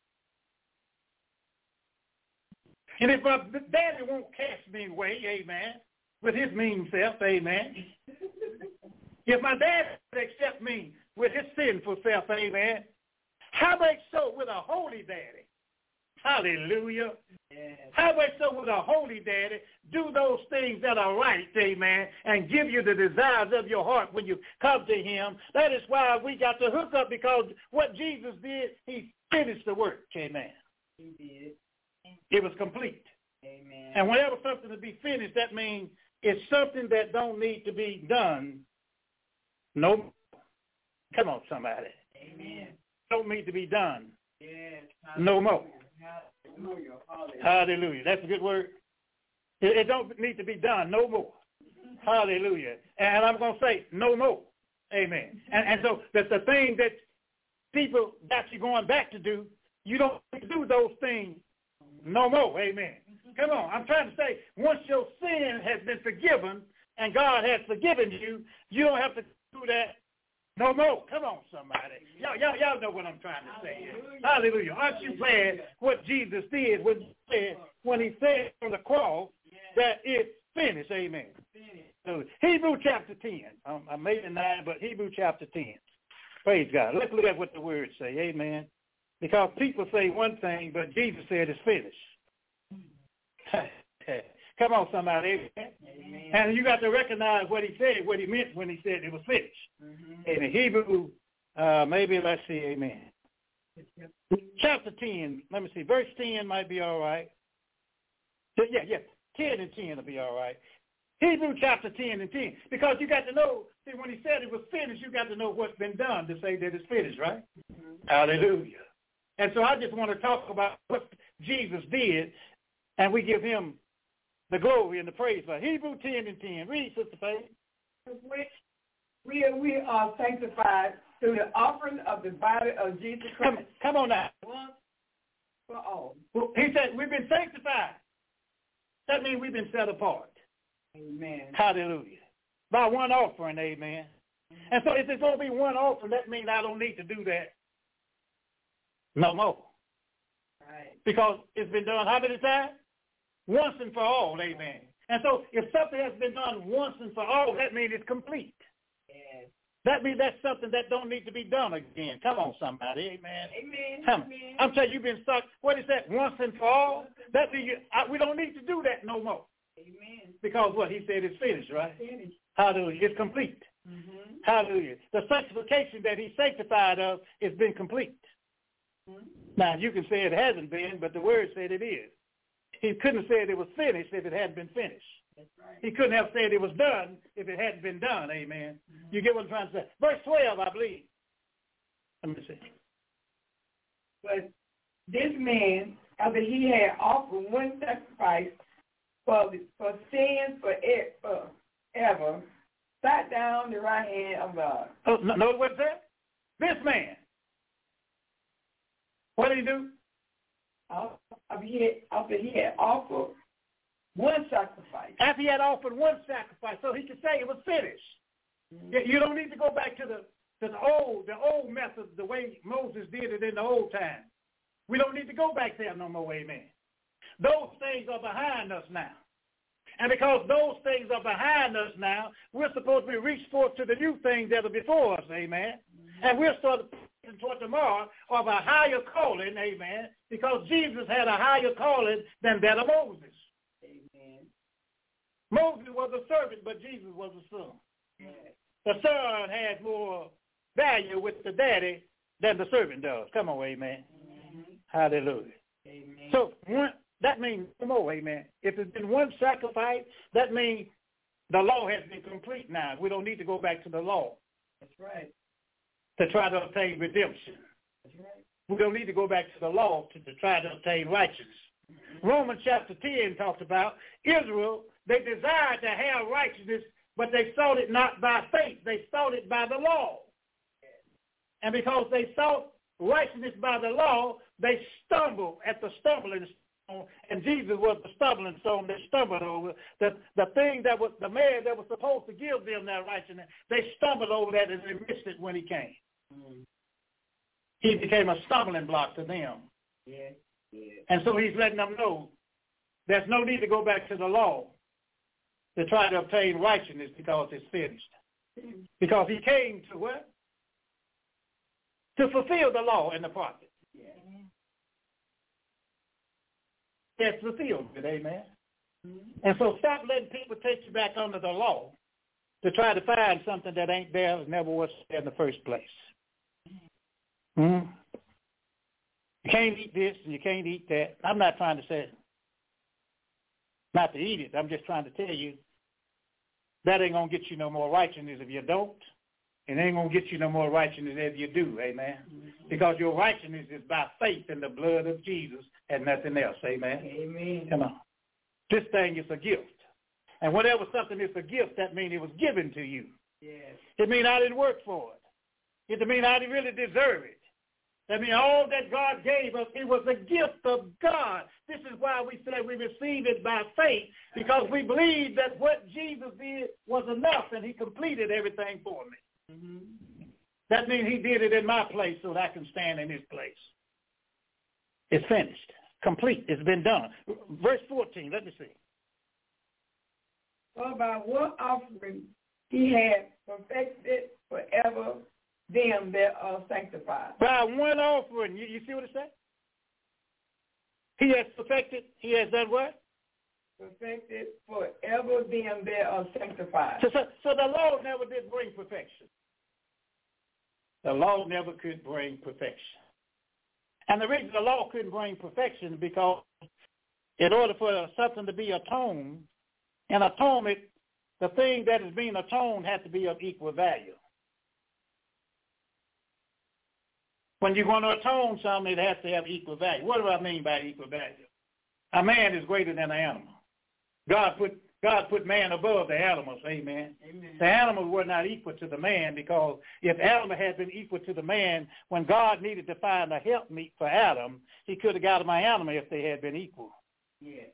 And if my daddy won't cast me away, amen, with his mean self, amen. If my daddy accept me with his sinful self, amen, how much so with a holy daddy? Hallelujah. Yes. How much so with a holy daddy do those things that are right, amen, and give you the desires of your heart when you come to him? That is why we got to hook up, because what Jesus did, he finished the work, amen. He did. It was complete. Amen. And whenever something to be finished, that means it's something that don't need to be done. No. Come on, somebody. Amen. Don't need to be done. Yes. No more. Hallelujah. Hallelujah. Hallelujah. That's a good word. It, it don't need to be done no more. Hallelujah. And I'm going to say no more. Amen. And, and so that's the thing that people got you going back to do. You don't do those things no more. Amen. Come on. I'm trying to say, once your sin has been forgiven and God has forgiven you, you don't have to do that no more. Come on, somebody. Y'all, y'all, y'all know what I'm trying to say. Hallelujah. Hallelujah. Aren't you glad what Jesus did when he said, when he said on the cross that it's finished? Amen. So, Hebrew chapter ten. Um, I made it nine, but Hebrew chapter ten. Praise God. Let's look at what the words say. Amen. Because people say one thing, but Jesus said it's finished. Come on, somebody. Amen. Amen. And you got to recognize what he said, what he meant when he said it was finished. Mm-hmm. In the Hebrew, uh, maybe let's see, amen. Chapter ten, let me see, verse ten might be all right. Yeah, yeah, ten and ten will be all right. Hebrew chapter ten and ten, because you got to know, see, when he said it was finished, you got to know what's been done to say that it's finished, right? Mm-hmm. Hallelujah. And so I just want to talk about what Jesus did, and we give him the glory and the praise for Hebrew ten and ten. Read, Sister Faith. Which we are, we are sanctified through the offering of the body of Jesus Christ. Come, come on now. Once for all. He said we've been sanctified. That means we've been set apart. Amen. Hallelujah. By one offering, amen. Mm-hmm. And so if there's going to be one offering, that means I don't need to do that no more. Right. Because it's been done how many times? Once and for all, amen. And so if something has been done once and for all, that means it's complete. Yes. That means that's something that don't need to be done again. Come on, somebody, amen. Amen. Come. Amen. I'm telling you, you've been stuck. What is that? Once and for all? That means you, I, we don't need to do that no more. Amen. Because what he said is finished, right? It's finished. Hallelujah. It's complete. Mm-hmm. Hallelujah. The sanctification that he sanctified of has been complete. Mm-hmm. Now, you can say it hasn't been, but the word said it is. He couldn't have said it was finished if it hadn't been finished. That's right. He couldn't have said it was done if it hadn't been done. Amen. Mm-hmm. You get what I'm trying to say? Verse twelve, I believe. Let me see. But this man, after he had offered one sacrifice for for sins for, for ever, sat down at the right hand of God. Oh, no, no, what's that? This man. What did he do? After he had, after he had offered one sacrifice. After he had offered one sacrifice, so he could say it was finished. Mm-hmm. You don't need to go back to the to the old the old method, the way Moses did it in the old time. We don't need to go back there no more, amen. Those things are behind us now. And because those things are behind us now, we're supposed to be reached forth to the new things that are before us, amen. Mm-hmm. And we're starting toward tomorrow of a higher calling, amen, because Jesus had a higher calling than that of Moses. Amen. Moses was a servant, but Jesus was a son. Yes. The son has more value with the daddy than the servant does. Come on, amen. Mm-hmm. Hallelujah. Amen. So one, that means no more, amen. If it's been one sacrifice, that means the law has been complete now. We don't need to go back to the law. That's right. To try to obtain redemption. That's right. We don't need to go back to the law to, to try to obtain righteousness. Mm-hmm. Romans chapter ten talks about Israel. They desired to have righteousness, but they sought it not by faith. They sought it by the law. And because they sought righteousness by the law, they stumbled at the stumbling stone, and Jesus was the stumbling stone they stumbled over. The, the thing that was, the man that was supposed to give them that righteousness, they stumbled over that and they missed it when he came. Mm. He became a stumbling block to them. Yeah. Yeah. And so he's letting them know there's no need to go back to the law to try to obtain righteousness because it's finished. Mm. Because he came to what? To fulfill the law and the prophets. Yeah. It's fulfilled it, amen. Mm-hmm. And so stop letting people take you back under the law to try to find something that ain't there and never was there in the first place. Mm-hmm. You can't eat this and you can't eat that. I'm not trying to say not to eat it. I'm just trying to tell you that ain't going to get you no more righteousness if you don't. And it ain't going to get you no more righteousness if you do, amen. Mm-hmm. Because your righteousness is by faith in the blood of Jesus and nothing else, amen. Amen. Come on. This thing is a gift. And whenever something is a gift, that means it was given to you. Yes. It means I didn't work for it. It means I didn't really deserve it. That means all that God gave us, it was a gift of God. This is why we say we receive it by faith, because we believe that what Jesus did was enough and he completed everything for me. Mm-hmm. That means he did it in my place so that I can stand in his place. It's finished. Complete. It's been done. Verse fourteen, let me see. For by one offering he had perfected forever them that are sanctified. By one offering. You, you see what it says? He has perfected. He has done what? Perfected forever them that are sanctified. So, so, so the law never did bring perfection. The law never could bring perfection. And the reason the law couldn't bring perfection is because in order for something to be atoned, and atonement, the thing that is being atoned has to be of equal value. When you're going to atone something, it has to have equal value. What do I mean by equal value? A man is greater than an animal. God put God put man above the animals, amen. Amen. The animals were not equal to the man, because if Adam had been equal to the man, when God needed to find a helpmeet for Adam, he could have got him an animal if they had been equal. Yes.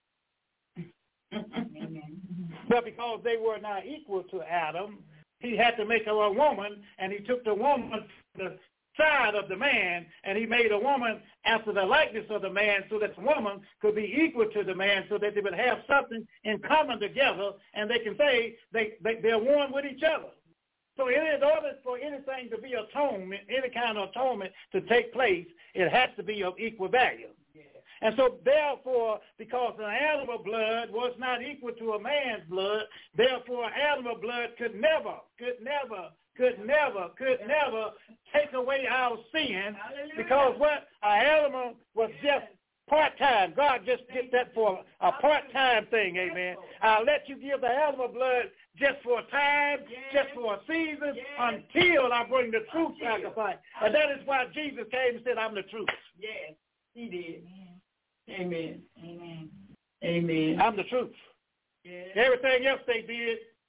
But because they were not equal to Adam, he had to make her a woman, and he took the woman to the side of the man, and he made a woman after the likeness of the man, so that the woman could be equal to the man, so that they would have something in common together, and they can say they, they, they're one with each other. So in order for anything to be atonement, any kind of atonement to take place, it has to be of equal value. Yeah. And so therefore, because an animal blood was not equal to a man's blood, therefore animal blood could never, could never, could never, could never take away our sin. Hallelujah. Because what? An animal was just part-time. God just did that for a part-time thing, amen. I'll let you give the animal blood just for a time, yes. just for a season, yes. until I bring the true sacrifice. And that is why Jesus came and said, I'm the truth. Yes, he did. Amen. Amen. Amen. I'm the truth. Yes. Everything else they did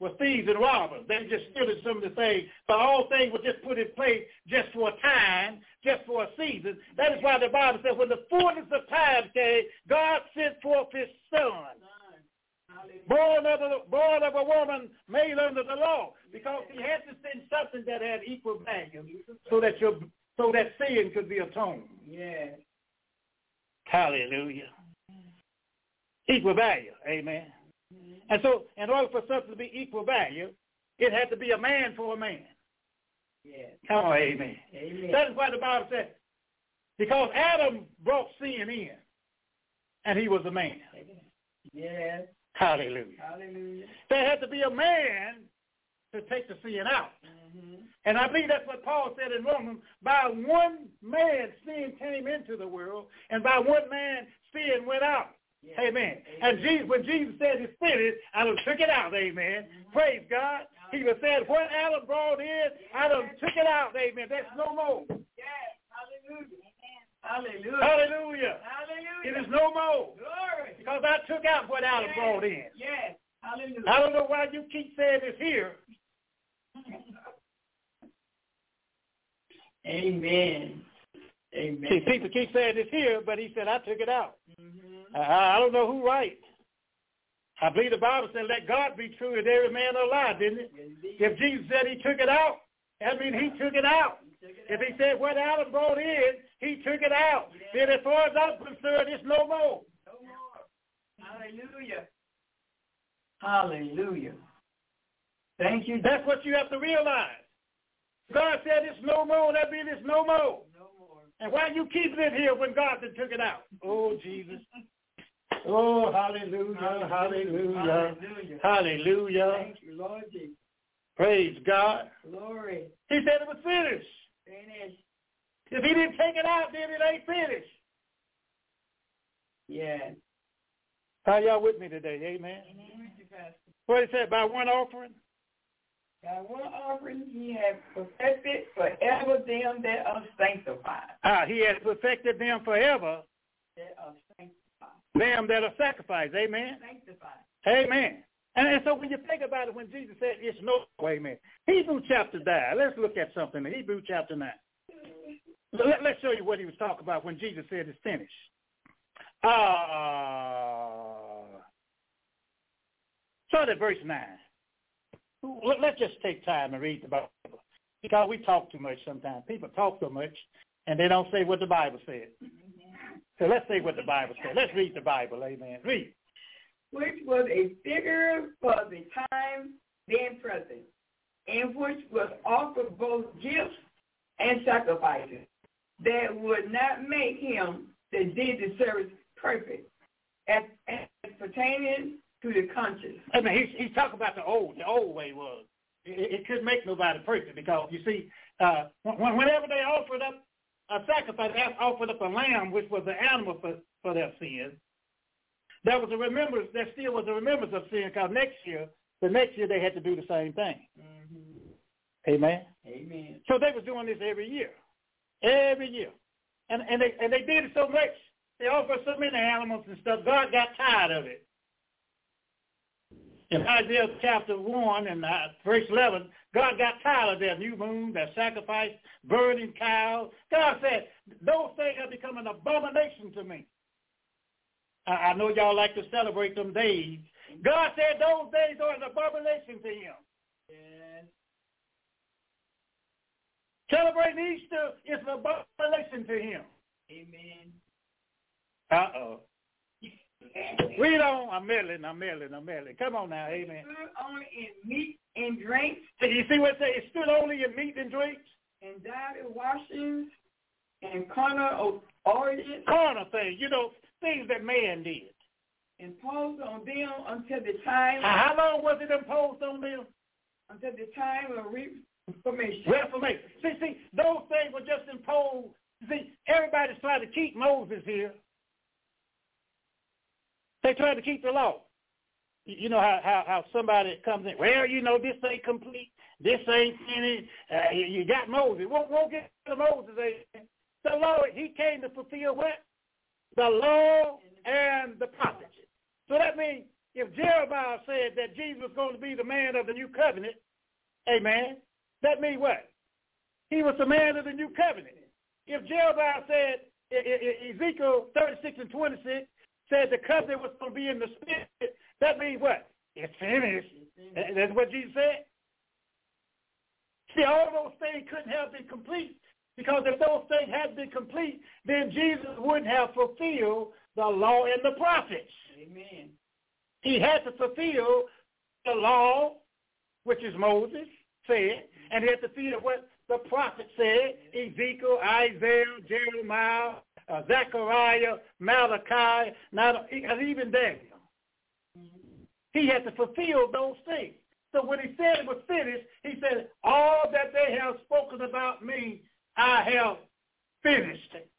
were thieves and robbers. They just stealing some of the things. But all things were just put in place just for a time, just for a season. That is why the Bible says when the fullness of time came, God sent forth his son. Born of, a, born of a woman made under the law. Because he had to send something that had equal value so that your so that sin could be atoned. Yes. Hallelujah. Equal value. Amen. And so, in order for something to be equal value, it had to be a man for a man. Yes. Come on, amen. Amen. That is why the Bible said, because Adam brought sin in, and he was a man. Yes. Hallelujah. Hallelujah. There had to be a man to take the sin out. Mm-hmm. And I believe that's what Paul said in Romans. By one man, sin came into the world, and by one man, sin went out. Yes. Amen. Amen. And Jesus, when Jesus said it's finished, I done took it out. Amen. Mm-hmm. Praise God. He was saying, what Adam brought in, yes. I done took it out. Amen. That's no more. Yes. Hallelujah. Hallelujah. Hallelujah. Hallelujah. It is no more. Glory. Because I took out what Adam yes. brought in. Yes. Hallelujah. I don't know why you keep saying it's here. Amen. Amen. See, people keep saying it's here, but he said, I took it out. Mm-hmm. I, I don't know who right. I believe the Bible said, let God be true and every man a lie, didn't it? Indeed. If Jesus said he took it out, that means he took it out. He took it if out. he said what Adam brought in, he took it out. Yes. Then as far as I'm concerned, it's no more. No more. Hallelujah. Hallelujah. Thank you. That's what you have to realize. God said it's no more, that means it's no more. No more. And why you keep it here when God done took it out? Oh, Jesus. Oh, hallelujah, hallelujah, hallelujah, hallelujah. Thank you, Lord Jesus. Praise God. Glory. He said it was finished. Finished. If he didn't take it out, then it ain't finished. Yes. How y'all with me today? Amen. Amen. What he said, by one offering? By one offering he has perfected forever them that are sanctified. Ah, he has perfected them forever. That are sanctified. Them that are sacrificed. Amen. Sanctified. Amen. And, and so when you think about it, when Jesus said it's no way, amen. Hebrew chapter nine. Let's look at something in Hebrew chapter nine. Let, let's show you what he was talking about when Jesus said it's finished. Uh, start at verse nine. Let's just take time and read the Bible. Because we talk too much sometimes. People talk so much, and they don't say what the Bible said. So let's say what the Bible said. Let's read the Bible. Amen. Read. Which was a figure for the time then present, in which was offered both gifts and sacrifices that would not make him that did the service perfect, as, as pertaining to the conscience. I mean, he's, he's talking about the old, the old way was. It, it couldn't make nobody perfect because, you see, uh, whenever they offered up a sacrifice, they offered up a lamb, which was an animal for, for their sins. There was a remembrance, there still was a remembrance of sin because next year, the next year they had to do the same thing. Mm-hmm. Amen? Amen. So they was doing this every year. Every year. And, and, they, and they did it so much, they offered so many animals and stuff, God got tired of it. In Isaiah chapter one and uh, verse eleven, God got tired of their new moon, their sacrifice, burning cows. God said, those things have become an abomination to me. I, I know y'all like to celebrate them days. God said those days are an abomination to him. Yes. Celebrating Easter is an abomination to him. Amen. Uh-oh. Read on. I'm meddling, I'm meddling, I'm meddling. Come on now, amen. It stood only in meat and drinks. You see what it says? It stood only in meat and drinks? And died in washings and carnal origins. Carnal things, you know, things that man did. Imposed on them until the time. How long was it imposed on them? Until the time of Reformation. Reformation. See, see, those things were just imposed. See, everybody's trying to keep Moses here. They try to keep the law. You know how, how, how somebody comes in, well, you know, this ain't complete. This ain't finished. Uh, you, you got Moses. Won't, won't get to Moses. The law, he came to fulfill what? The law and the prophets. So that means if Jeremiah said that Jesus was going to be the man of the new covenant, amen, that means what? He was the man of the new covenant. If Jeremiah said, Ezekiel thirty-six and twenty-six said the covenant was going to be in the spirit, that means what? It's finished. That's what Jesus said. See, all those things couldn't have been complete, because if those things had been complete, then Jesus wouldn't have fulfilled the law and the prophets. Amen. He had to fulfill the law, which is Moses said, and he had to fulfill what the prophet said, Ezekiel, Isaiah, Jeremiah, uh, Zechariah, Malachi, now, and even Daniel. Mm-hmm. He had to fulfill those things. So when he said it was finished, he said, all that they have spoken about me, I have finished it.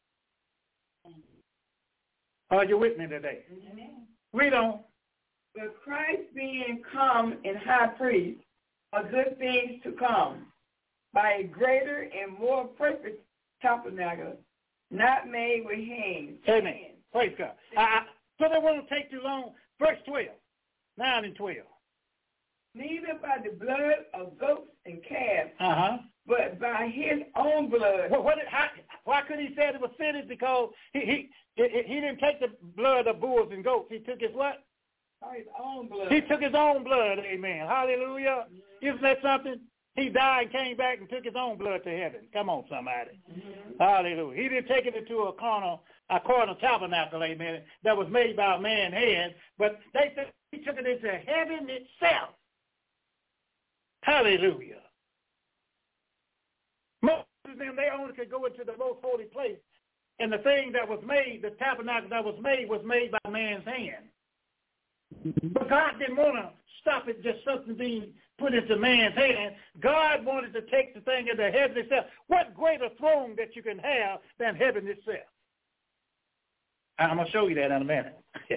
Are you with me today? Amen. Read on. But Christ being come in high priest of good things to come, by a greater and more perfect tabernacle, not made with hands. Amen. Praise God. I, so they won't take too long. Verse twelve, nine and twelve. Neither by the blood of goats and calves, uh-huh. but by his own blood. Well, what did, how, why could he say it was finished? Because he he he, he didn't take the blood of bulls and goats. He took his what? His own blood. He took his own blood. Amen. Hallelujah. Mm-hmm. Isn't that something? He died and came back and took his own blood to heaven. Come on, somebody. Mm-hmm. Hallelujah. He didn't take it into a carnal, a carnal tabernacle, amen, that was made by a man's hand, but they said he took it into heaven itself. Hallelujah. Most of them, they only could go into the most holy place. And the thing that was made, the tabernacle that was made, was made by man's hand. But God didn't want to stop it just something being put into man's hand. God wanted to take the thing into heaven itself. What greater throne that you can have than heaven itself? I'm going to show you that in a minute.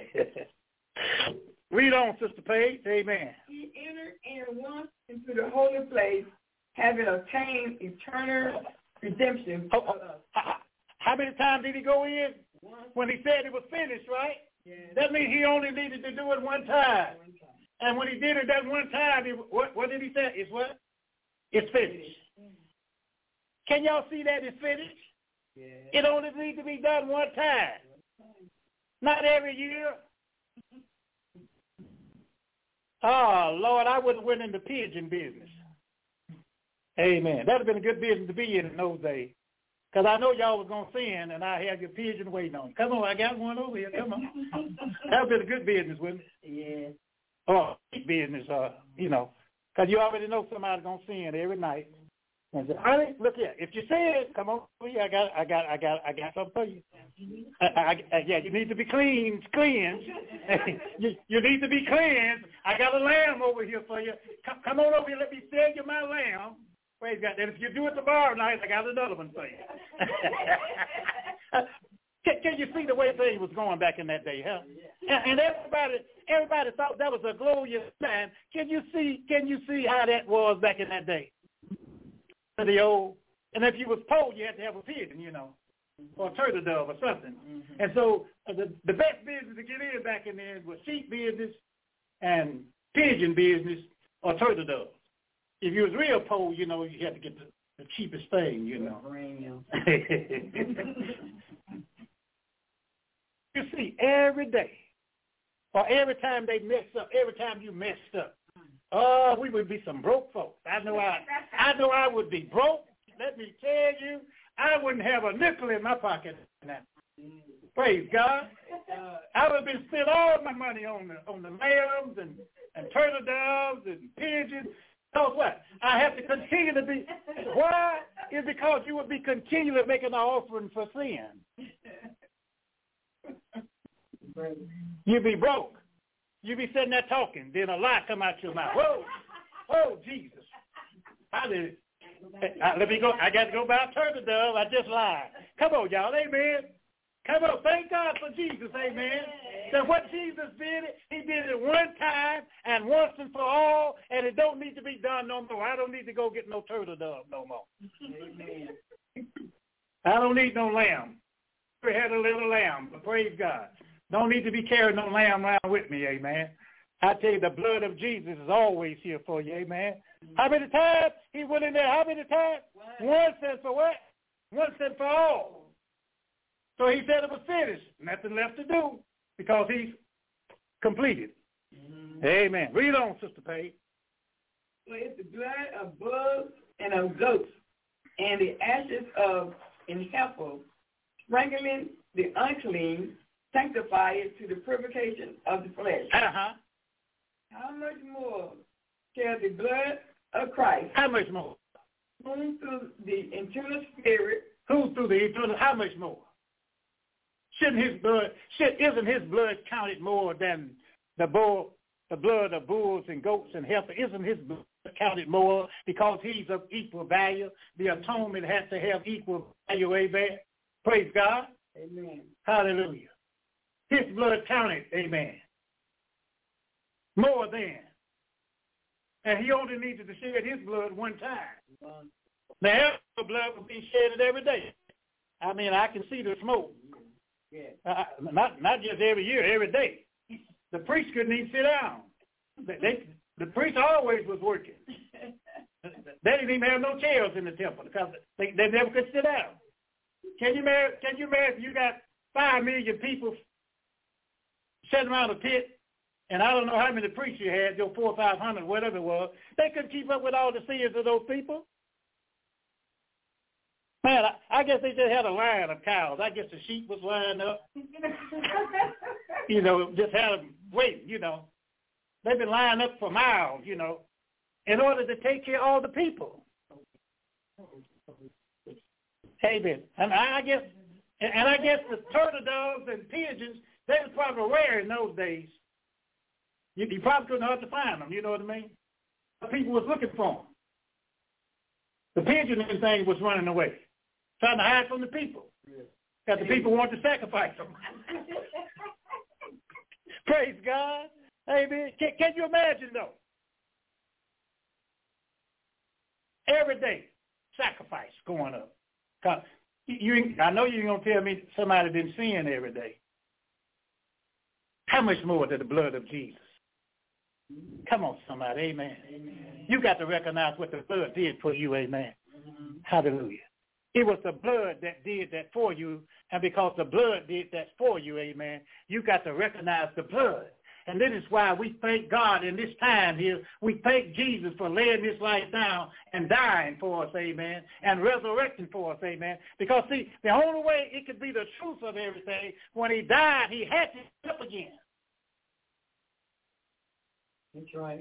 Read on, Sister Paige. Amen. He entered in once into the holy place, having obtained eternal redemption. Oh, oh, how, how many times did he go in? Once. When he said it was finished, right? Yes. That means he only needed to do it one time. One time. And when he did it that one time, he, what, what did he say? It's what? It's finished. Mm-hmm. Can y'all see that it's finished? Yes. It only needs to be done one time. Not every year. Oh, Lord, I would have went into pigeon business. Amen. That would have been a good business to be in in those days. Because I know y'all was going to sin, and I have your pigeon waiting on you. Come on, I got one over here. Come on. That would have been a good business, wouldn't it? Yeah. Oh, business, uh, you know. Because you already know somebody's going to sin every night. And say, honey, look here. If you sin, come on, I got, I got, I got, I got something for you. I, I, I, yeah, you need to be clean, cleansed. you, you need to be cleansed. I got a lamb over here for you. Come, come on over here. Let me sell you my lamb. Praise God. And if you do it tomorrow night, I got another one for you. can, can you see the way things was going back in that day, huh? And, and everybody, everybody thought that was a glorious time. Can you see? Can you see how that was back in that day? The old, and if you was poor, you had to have a pigeon, you know, or a turtle dove or something. Mm-hmm. And so uh, the the best business to get in back in there was sheep business and pigeon business or turtle dove. If you was real poor, you know, you had to get the, the cheapest thing, you know. You see, every day, or every time they mess up, every time you messed up, oh, we would be some broke folks. I know I, I know I would be broke. Let me tell you, I wouldn't have a nickel in my pocket now. Praise God. I would have been spent all my money on the on the lambs and, and turtle doves and pigeons. Because what? I have to continue to be. Why? It's because you would be continually making an offering for sin. You'd be broke. You be sitting there talking, then a lie come out your mouth. Whoa, oh Jesus! I did. I, let me go. I got to go buy a turtle dove. I just lied. Come on, y'all. Amen. Come on. Thank God for Jesus. Amen. So what Jesus did, he did it one time and once and for all, and it don't need to be done no more. I don't need to go get no turtle dove no more. Amen. I don't need no lamb. We had a little lamb, but praise God. Don't need to be carrying no lamb around with me, amen. I tell you, the blood of Jesus is always here for you, amen. Mm-hmm. How many times he went in there? How many times? One. Once and for what? Once and for all. So he said it was finished. Nothing left to do because he's completed. Mm-hmm. Amen. Read on, Sister Paige. For it's the blood of bulls and of goats and the ashes of an heifer, sprinkling the unclean, sanctify it to the purification of the flesh. Uh-huh. How much more shall the blood of Christ? How much more? Whom through the eternal spirit. Who through the eternal? How much more? Shouldn't his blood? Should, isn't his blood counted more than the bull, the blood of bulls and goats and heifer? Isn't his blood counted more because he's of equal value? The atonement has to have equal value. Amen. Praise God. Amen. Hallelujah. His blood counted. Amen. More than. And he only needed to shed his blood one time. Now, the blood was being shedded every day. I mean, I can see the smoke. Yeah. Uh, not not just every year, every day. The priest couldn't even sit down. They, they, the priest always was working. They didn't even have no chairs in the temple because they, they never could sit down. Can you imagine? Can you imagine? You got five million people sitting around a pit. And I don't know how many priests you had, your four or five hundred, whatever it was. They couldn't keep up with all the sins of those people. Man, I, I guess they just had a line of cows. I guess the sheep was lined up. You know, just had them waiting, you know. They've been lined up for miles, you know, in order to take care of all the people. Amen. And I guess, and I guess the turtle doves and pigeons, they was probably rare in those days. You, you probably couldn't hard to find them, you know what I mean? The people was looking for them. The pigeon and thing was running away, trying to hide from the people. Because the people wanted to sacrifice them. Praise God. Amen. Can, can you imagine, though? Every day, sacrifice going up. Cause you, I know you're going to tell me somebody been sin every day. How much more than the blood of Jesus? Come on, somebody. Amen. Amen. You got to recognize what the blood did for you. Amen. Mm-hmm. Hallelujah. It was the blood that did that for you. And because the blood did that for you, amen, you got to recognize the blood. And this is why we thank God in this time here. We thank Jesus for laying his life down and dying for us, amen, and resurrecting for us, amen. Because, see, the only way it could be the truth of everything, when he died, he had to get up again. That's right.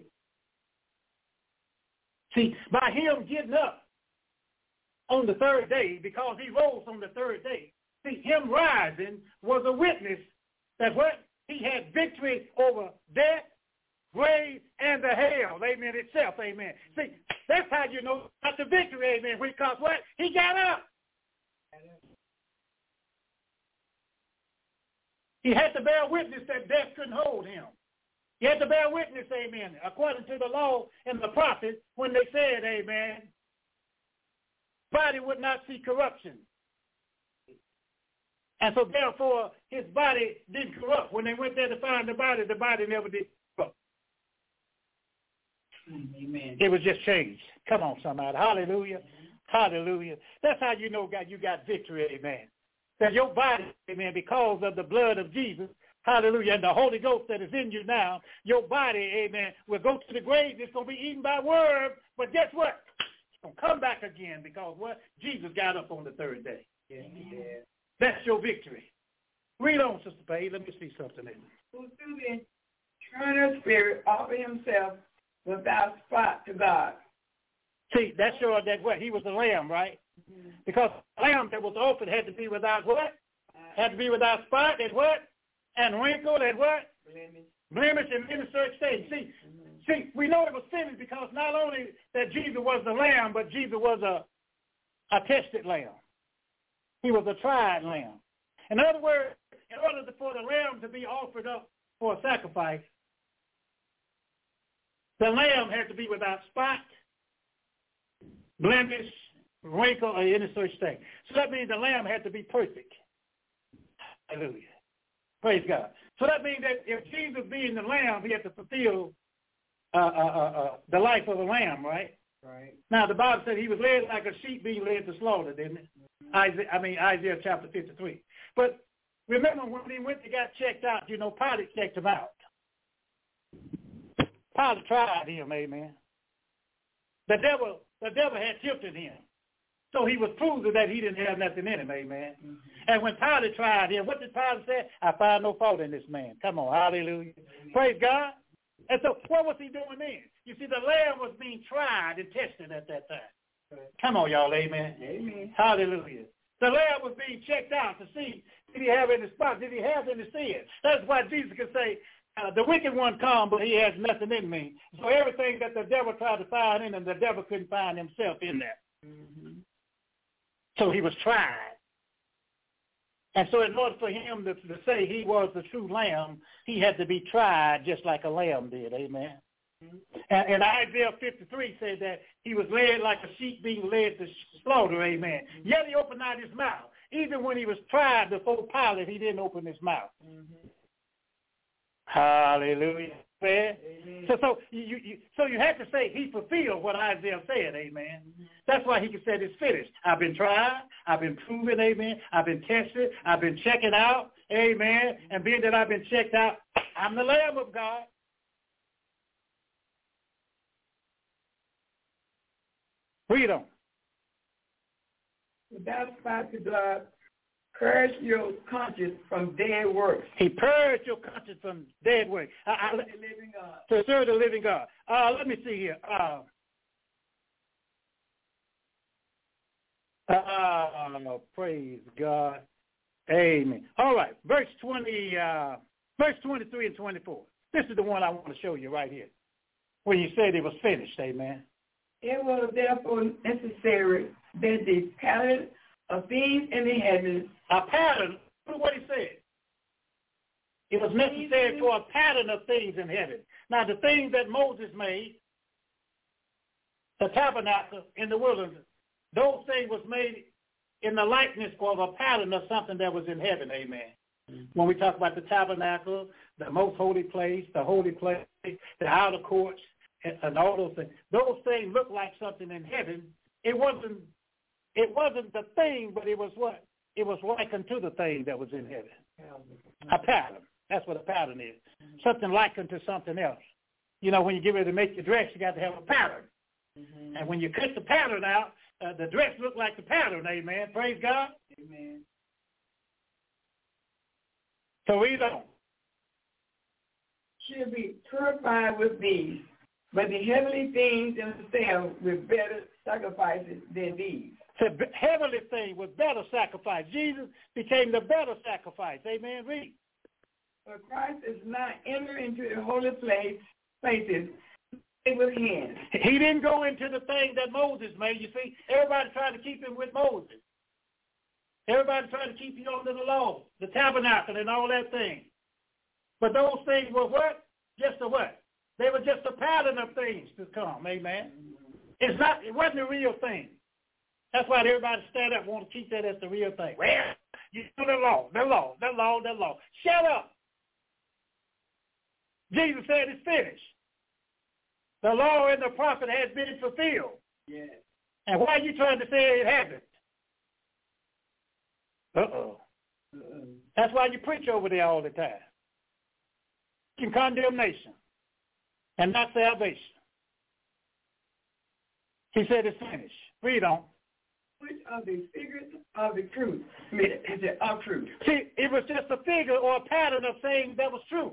See, by him getting up on the third day, because he rose on the third day, see, him rising was a witness that what? He had victory over death, grave, and the hell, amen, itself, amen. See, that's how you know about the victory, amen, because what? He got up. He had to bear witness that death couldn't hold him. He had to bear witness, amen, according to the law and the prophets, when they said, amen, body would not see corruption. And so therefore, his body didn't corrupt. When they went there to find the body, the body never did corrupt. Amen. It was just changed. Come on, somebody. Hallelujah. Mm-hmm. Hallelujah. That's how you know, God, you got victory, amen. That your body, amen, because of the blood of Jesus, hallelujah, and the Holy Ghost that is in you now, your body, amen, will go to the grave. It's going to be eaten by worms. But guess what? It's going to come back again because what? Jesus got up on the third day. Yeah. Yeah. That's your victory. Read on, Sister Paige. Let me see something in it. Who through the eternal spirit offered himself without spot to God. See, that showed that what? He was the lamb, right? Mm-hmm. Because the lamb that was offered had to be without what? Uh, had to be without spot and what? And wrinkle and what? Blemish. Blemish and in a certain state. See, mm-hmm. see, we know it was finished because not only that Jesus was the lamb, but Jesus was a, a tested lamb. He was a tried lamb. In other words, in order for the lamb to be offered up for a sacrifice, the lamb had to be without spot, blemish, wrinkle, or any such thing. So that means the lamb had to be perfect. Hallelujah. Praise God. So that means that if Jesus being the lamb, he had to fulfill uh, uh, uh, uh, the life of a lamb, right? Right. Now, the Bible said he was led like a sheep being led to slaughter, didn't it? Mm-hmm. Isaiah, I mean, Isaiah chapter fifty-three. But remember when he went and got checked out, you know, Pilate checked him out. Pilate tried him, amen. The devil, the devil had tempted him. So he was proving that he didn't have nothing in him, amen. Mm-hmm. And when Pilate tried him, what did Pilate say? I find no fault in this man. Come on, hallelujah. Amen. Praise God. And so what was he doing then? You see, the lamb was being tried and tested at that time. Right. Come on, y'all, amen. Amen. Hallelujah. The lamb was being checked out to see, did he have any spot? Did he have any sin? That's why Jesus could say, uh, the wicked one come, but he has nothing in me. So everything that the devil tried to find in him, the devil couldn't find himself in there. Mm-hmm. So he was tried. And so in order for him to, to say he was the true lamb, he had to be tried just like a lamb did. Amen. Mm-hmm. And, and Isaiah fifty-three said that he was led like a sheep being led to slaughter. Amen. Mm-hmm. Yet he opened not his mouth. Even when he was tried before Pilate, he didn't open his mouth. Mm-hmm. Hallelujah. Amen. So, so you, you, so you have to say he fulfilled what Isaiah said, amen. Mm-hmm. That's why he could say it's finished. I've been tried, I've been proven, amen. I've been tested, I've been checking out, amen. And being that I've been checked out, I'm the Lamb of God. Read on. Without spot to blood, purge your conscience from dead works. He purged your conscience from dead works. I, I, the living God. To serve the living God. Uh, let me see here. Uh, uh, praise God. Amen. All right. Verse twenty, uh, verse twenty-three and twenty-four. This is the one I want to show you right here. When you said it was finished. Amen. It was therefore necessary that the pattern of things in the heavens. A pattern. Look what he said. It was necessary for a pattern of things in heaven. Now, the things that Moses made, the tabernacle in the wilderness, those things was made in the likeness of a pattern of something that was in heaven. Amen. Mm-hmm. When we talk about the tabernacle, the most holy place, the holy place, the outer courts, and, and all those things, those things look like something in heaven. It wasn't. It wasn't the thing, but it was what? It was likened to the thing that was in heaven. A pattern. That's what a pattern is. Mm-hmm. Something likened to something else. You know, when you get ready to make your dress, you got to have a pattern. Mm-hmm. And when you cut the pattern out, uh, the dress looked like the pattern. Amen. Praise God. Amen. So read on. Should be purified with these, but the heavenly things themselves were better sacrifices than these. The heavenly thing was better sacrifice. Jesus became the better sacrifice. Amen. Read. But Christ is not enter into the holy place places with hands. He didn't go into the thing that Moses made. You see, everybody tried to keep him with Moses. Everybody tried to keep you under the law, the tabernacle and all that thing. But those things were what? Just a what? They were just a pattern of things to come. Amen. It's not. It wasn't a real thing. That's why everybody stand up and want to keep that as the real thing. Well, you know the law, the law, the law, the law. Shut up. Jesus said it's finished. The law and the prophet has been fulfilled. Yes. And why are you trying to say it hasn't? Uh-oh. Uh-oh. That's why you preach over there all the time. In condemnation and not salvation. He said it's finished. Read on. Which are the figures of the truth? I mean, is it of truth? See, it was just a figure or a pattern of saying that was true.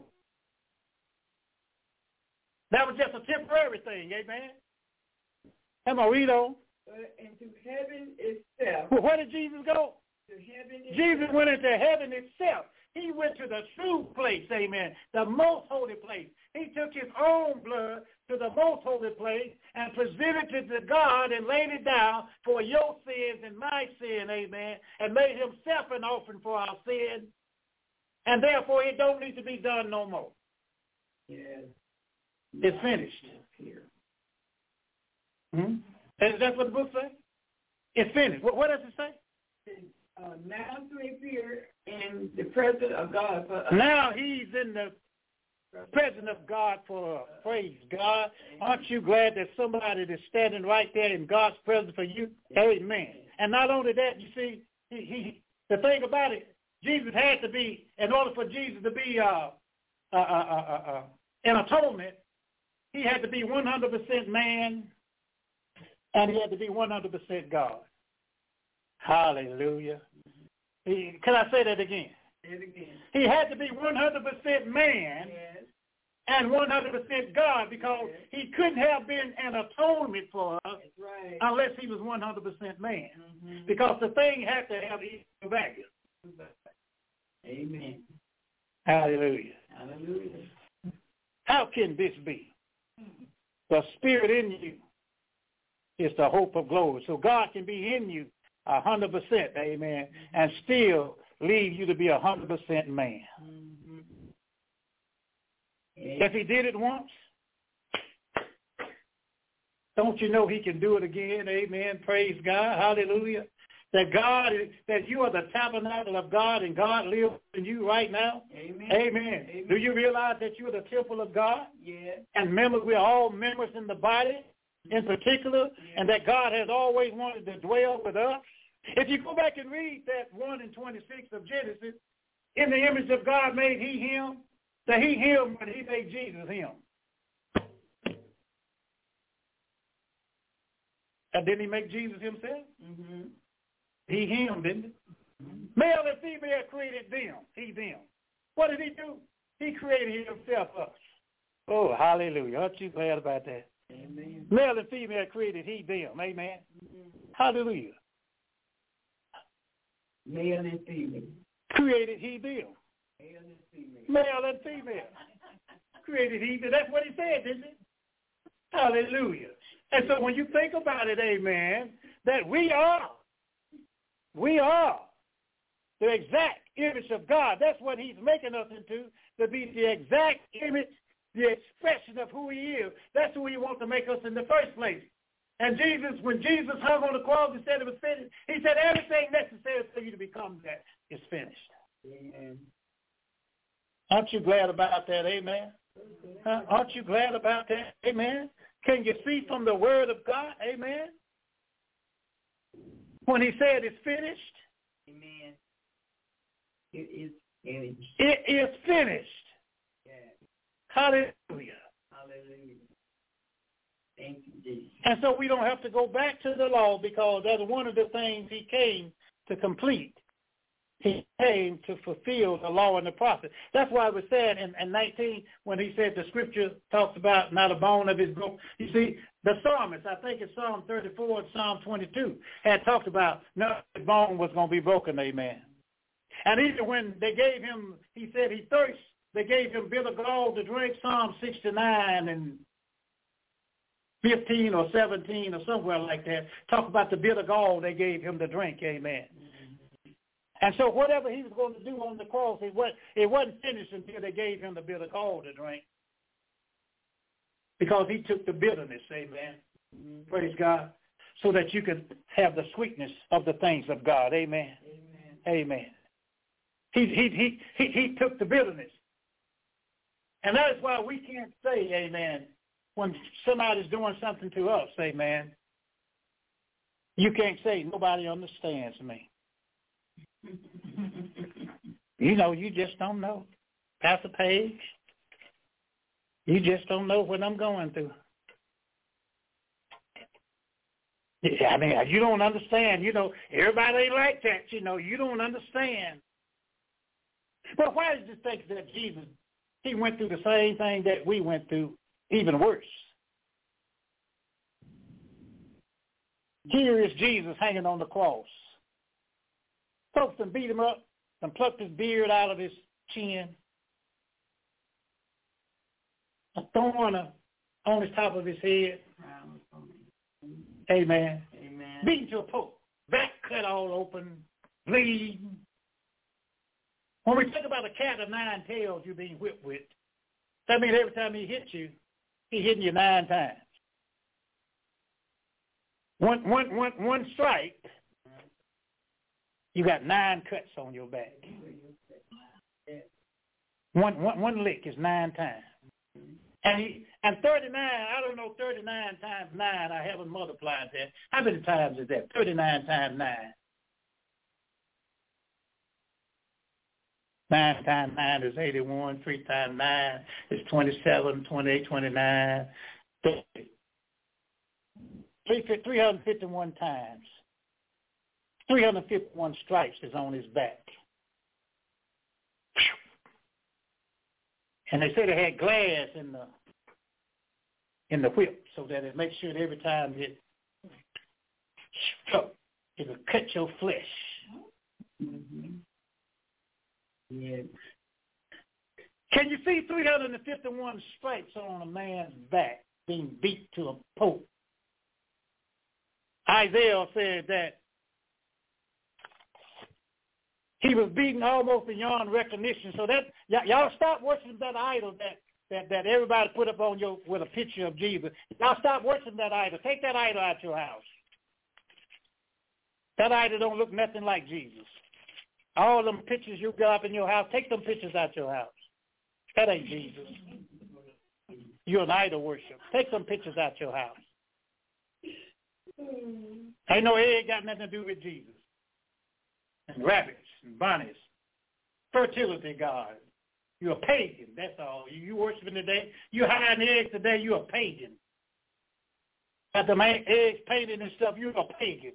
That was just a temporary thing, amen? Come on, read on. Uh, into heaven itself. Well, where did Jesus go? To heaven itself. Jesus went into heaven itself. He went to the true place, amen, the most holy place. He took his own blood to the most holy place and presented it to God and laid it down for your sins and my sin, amen, and made himself an offering for our sin. And therefore, it don't need to be done no more. Yes. It's finished. Here. Hmm? Is that what the book says? It's finished. What, what does it say? uh, now to appear in the presence of God for us. Now he's in the presence of God for us. Praise God. Aren't you glad that somebody is standing right there in God's presence for you? Amen. And not only that, you see, he, he the thing about it, Jesus had to be, in order for Jesus to be uh, uh, uh, uh, uh, an atonement, he had to be one hundred percent man, and he had to be one hundred percent God. Hallelujah. He, can I say that again? Say it again. He had to be one hundred percent man Yes. and one hundred percent God, because yes. he couldn't have been an atonement for us That's right. unless he was one hundred percent man, Mm-hmm. because the thing had to have equal value. Amen. Hallelujah. Hallelujah. How can this be? The Spirit in you is the hope of glory. So God can be in you one hundred percent, amen, and still leave you to be one hundred percent man. Mm-hmm. If he did it once, don't you know he can do it again? Amen. Praise God. Hallelujah. That God is, that you are the tabernacle of God and God lives in you right now. Amen. Amen. Amen. Do you realize that you are the temple of God? Yes. And members, we are all members in the body in particular, yes. and that God has always wanted to dwell with us. If you go back and read that one and twenty-six of Genesis, in the image of God made he him, that he him, but he made Jesus him. And didn't he make Jesus himself? Mm-hmm. He him, didn't he? Mm-hmm. Male and female created them. He them. What did he do? He created himself us. Oh, hallelujah. Aren't you glad about that? Amen. Male and female created he them. Amen. Mm-hmm. Hallelujah. Male and female. Created he them. Male and female. Male and female. Created he them. That's what he said, didn't he? Hallelujah. And so when you think about it, amen, that we are, we are the exact image of God. That's what he's making us into, to be the exact image, the expression of who he is. That's who he wants to make us in the first place. And Jesus, when Jesus hung on the cross and said it was finished, he said everything necessary for you to become that is finished. Amen. Aren't you glad about that? Amen. Huh? Aren't you glad about that? Amen. Can you see from the word of God? Amen. When he said it's finished. Amen. It is finished. It is finished. Yes. Hallelujah. Hallelujah. Thank you, Jesus. And so we don't have to go back to the law, because that's one of the things he came to complete. He came to fulfill the law and the prophet. That's why it was said in, in nineteen, when he said the scripture talks about not a bone of his broken. You see, the psalmist, I think it's Psalm thirty-four and Psalm twenty-two, had talked about no bone was going to be broken, amen. And even when they gave him, he said he thirst, they gave him bitter gall to drink, Psalm sixty-nine and fifteen or seventeen or somewhere like that, talk about the bitter gall they gave him to drink, amen. And so whatever he was going to do on the cross, it wasn't, it wasn't finished until they gave him the bitter gall to drink. Because he took the bitterness, amen. Mm-hmm. Praise God. So that you could have the sweetness of the things of God, amen. Amen. Amen. He, he, he, he, he took the bitterness. And that is why we can't say, amen, when somebody's doing something to us, amen, you can't say, nobody understands me. You know, you just don't know. Pastor Page, you just don't know what I'm going through. Yeah, I mean, you don't understand. You know, everybody ain't like that. You know, you don't understand. But why did you think that Jesus, he went through the same thing that we went through, even worse? Here is Jesus hanging on the cross. Folks done beat him up and plucked his beard out of his chin. A thorn on his top of his head. Amen. Amen. Beaten to a pulp. Back cut all open. Bleeding. When we think about a cat of nine tails you're being whipped with, that means every time he hits you, he's hitting you nine times. One, one, one, one strike You got nine cuts on your back. One, one, one lick is nine times. And he, and thirty-nine, I don't know, thirty-nine times nine, I haven't multiplied that. How many times is that? thirty-nine times nine. nine times nine is eighty-one. three times nine is twenty-seven, twenty-eight, twenty-nine, thirty. three hundred fifty-one times. three hundred fifty-one stripes is on his back. And they said they had glass in the in the whip so that it makes sure that every time it struck, it would cut your flesh. Mm-hmm. Yeah. Can you see three hundred fifty-one stripes on a man's back being beat to a pulp? Isaiah said that he was beaten almost beyond recognition. So that y- y'all stop worshiping that idol that, that, that everybody put up on your with a picture of Jesus. Y'all stop worshiping that idol. Take that idol out your house. That idol don't look nothing like Jesus. All them pictures you got up in your house, take them pictures out your house. That ain't Jesus. You're an idol worshiper. Take some pictures out your house. Ain't no, it ain't got nothing to do with Jesus. And rabbits and bunnies. Fertility God. You're a pagan, that's all. You, you worshiping today. You hiding eggs today, you're a pagan. Got them eggs painted and stuff, you're a pagan.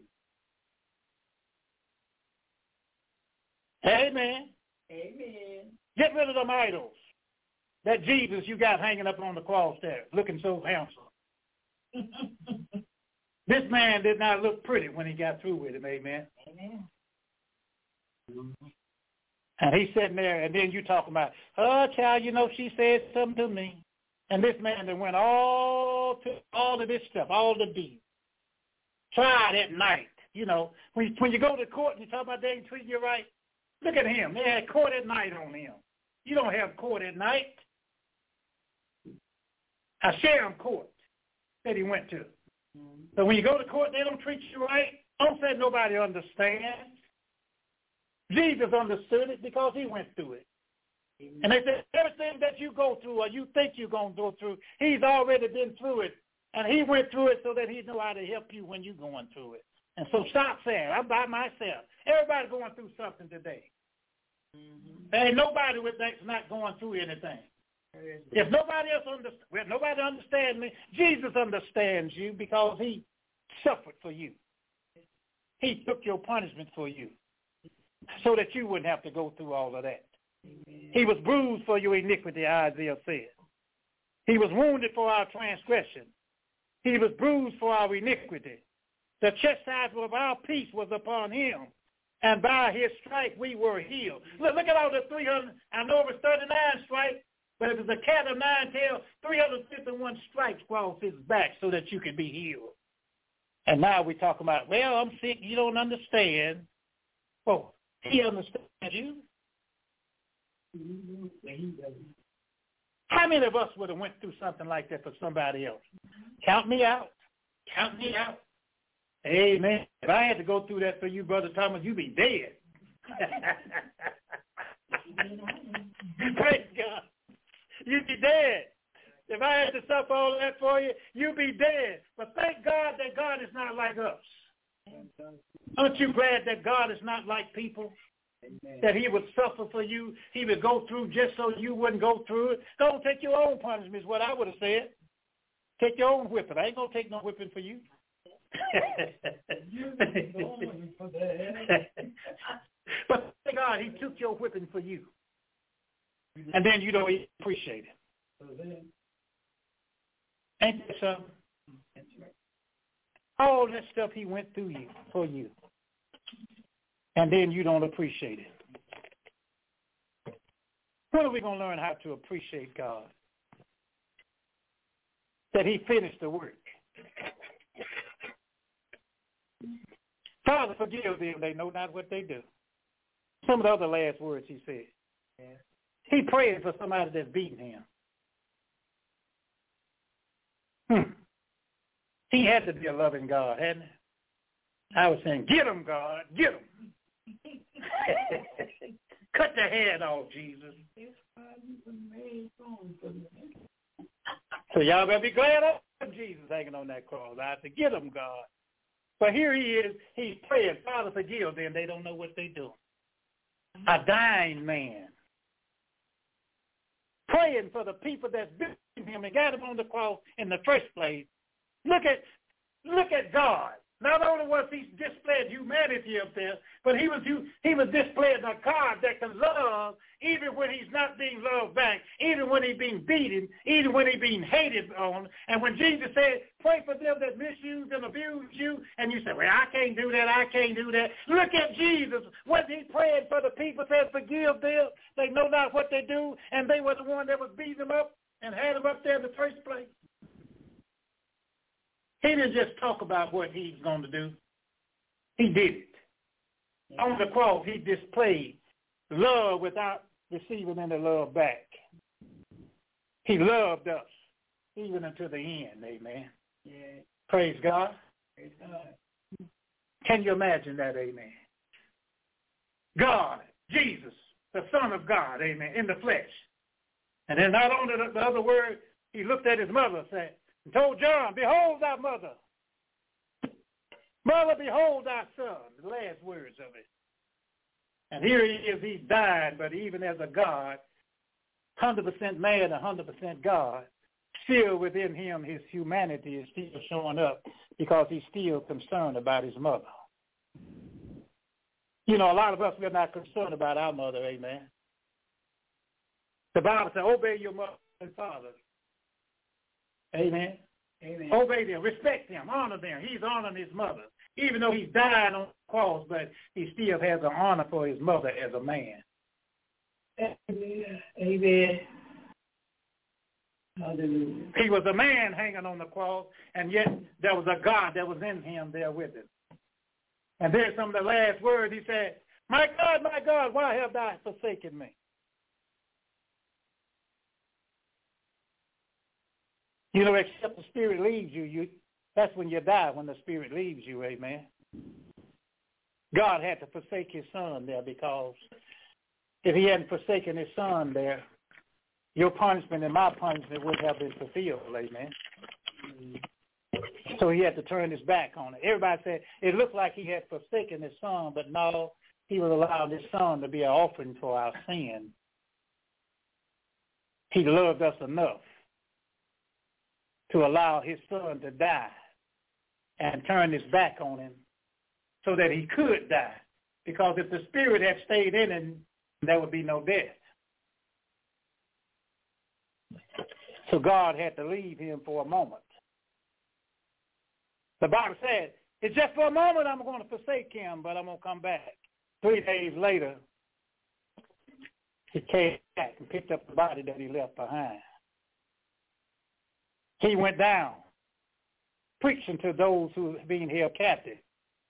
Amen. Amen. Get rid of them idols. That Jesus you got hanging up on the cross there, looking so handsome. This man did not look pretty when he got through with him, amen. Amen. Mm-hmm. And he's sitting there, and then you talking about, oh, child, you know, she said something to me. And this man that went all to all of this stuff, all the deeds. Tried at night, you know. When you, when you go to court and you talk about they ain't treating you right, look at him. They had court at night on him. You don't have court at night. A sham court that he went to. Mm-hmm. So when you go to court, they don't treat you right. Don't say nobody understands. Jesus understood it because he went through it. Mm-hmm. And they said everything that you go through or you think you're going to go through, he's already been through it. And he went through it so that he know how to help you when you're going through it. And so stop saying, I'm by myself. Everybody's going through something today. Mm-hmm. There ain't nobody with that's not going through anything. If nobody else understands, well, nobody understands me, Jesus understands you because he suffered for you. He took your punishment for you so that you wouldn't have to go through all of that. Amen. He was bruised for your iniquity, Isaiah said. He was wounded for our transgression. He was bruised for our iniquity. The chastisement of our peace was upon him, and by his stripe we were healed. Look, look at all the three hundred, I know it was thirty-nine stripes, but it was a cat of nine tails, three hundred fifty-one stripes across his back so that you could be healed. And now we're talking about, well, I'm sick, you don't understand. Well, he understands you. How many of us would have went through something like that for somebody else? Count me out. Count me out. Amen. If I had to go through that for you, Brother Thomas, you'd be dead. Praise God. You'd be dead. If I had to suffer all that for you, you'd be dead. But thank God that God is not like us. Aren't you glad that God is not like people? Amen. That he would suffer for you. He would go through just so you wouldn't go through it. Don't take your own punishment is what I would have said. Take your own whipping. I ain't going to take no whipping for you. But thank God he took your whipping for you. And then you don't even appreciate it. Ain't that something? All that stuff he went through you for you. And then you don't appreciate it. When are we going to learn how to appreciate God? That he finished the work. Father, forgive them. They know not what they do. Some of the other last words he said. Yeah. He prayed for somebody that's beating him. Hmm. He had to be a loving God, hadn't he? I was saying, get him, God, get him. Cut the head off, Jesus. So y'all better be glad of Jesus hanging on that cross. I forgive them, God. But here he is. He's praying, Father, forgive them. They don't know what they do. A dying man. Praying for the people that's beating him and got him on the cross in the first place. Look at, look at God. Not only was he displaying humanity up there, but he was he was displaying a God that can love even when he's not being loved back, even when he's being beaten, even when he's being hated on. And when Jesus said, pray for them that misuse and abuse you, and you say, well, I can't do that, I can't do that. Look at Jesus. Was he praying for the people, said, forgive them? They know not what they do, and they were the one that was beating them up and had them up there in the first place. He didn't just talk about what he's going to do. He did it. Yeah. On the cross, he displayed love without receiving any love back. He loved us even until the end, amen. Yeah. Praise God. Praise God. Can you imagine that, amen? God, Jesus, the Son of God, amen, in the flesh. And then not only the, the other word, he looked at his mother and said, and told John, behold thy mother. Mother, behold thy son. The last words of it. And here he is, he's died, but even as a God, one hundred percent man, one hundred percent God, still within him his humanity is still showing up because he's still concerned about his mother. You know, a lot of us, we're not concerned about our mother, amen. The Bible says, obey your mother and father. Amen. Amen. Obey them, respect them, honor them. He's honoring his mother. Even though he's died on the cross, but he still has an honor for his mother as a man. Amen. Amen. Hallelujah. He was a man hanging on the cross, and yet there was a God that was in him there with him. And there's some of the last words he said, my God, my God, why have thou forsaken me? You know, except the Spirit leaves you, you, that's when you die, when the Spirit leaves you, amen. God had to forsake his son there because if he hadn't forsaken his son there, your punishment and my punishment would have been fulfilled, amen. So he had to turn his back on it. Everybody said it looked like he had forsaken his son, but no, he was allowed his son to be an offering for our sin. He loved us enough to allow his son to die and turn his back on him so that he could die. Because if the Spirit had stayed in him, there would be no death. So God had to leave him for a moment. The Bible said, it's just for a moment I'm going to forsake him, but I'm going to come back. Three days later, he came back and picked up the body that he left behind. He went down, preaching to those who were being held captive.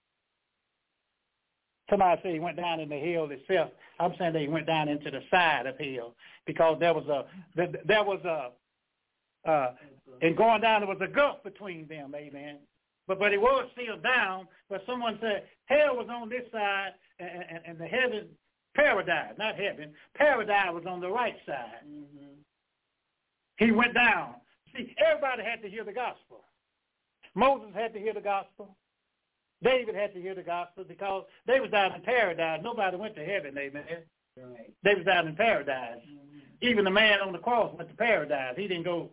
Somebody said he went down in the hell itself. I'm saying that he went down into the side of hell because there was a, there was a, uh, in going down there was a gulf between them, amen. But but he was still down, but someone said hell was on this side and, and, and the heaven, paradise, not heaven, paradise was on the right side. Mm-hmm. He went down. See, everybody had to hear the gospel. Moses had to hear the gospel. David had to hear the gospel because they was down in paradise. Nobody went to heaven, amen. Right. They was down in paradise. Mm-hmm. Even the man on the cross went to paradise. He didn't go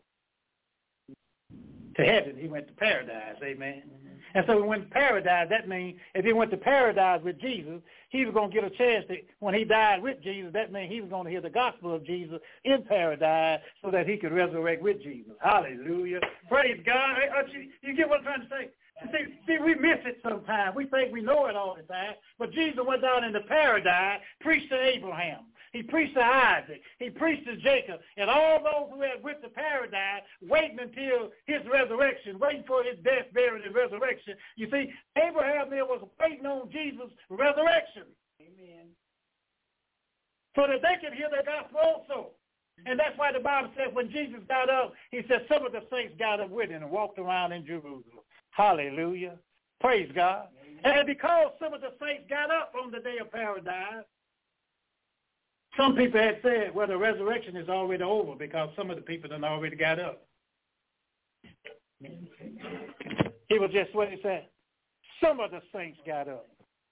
to heaven. He went to paradise, amen. Mm-hmm. And so when he went to paradise, that means if he went to paradise with Jesus, he was going to get a chance to, when he died with Jesus, that means he was going to hear the gospel of Jesus in paradise so that he could resurrect with Jesus. Hallelujah. Praise God. You, you get what I'm trying to say? See, see, we miss it sometimes. We think we know it all the time. But Jesus went down into paradise, preached to Abraham. He preached to Isaac. He preached to Jacob. And all those who had went to paradise, waiting until his resurrection, waiting for his death, burial, and resurrection. You see, Abraham there was waiting on Jesus' resurrection. Amen. So that they could hear the gospel also. And that's why the Bible says when Jesus got up, he said some of the saints got up with him and walked around in Jerusalem. Hallelujah. Praise God. Amen. And because some of the saints got up on the day of paradise, some people had said, well, the resurrection is already over because some of the people done already got up. He was just what he said. Some of the saints got up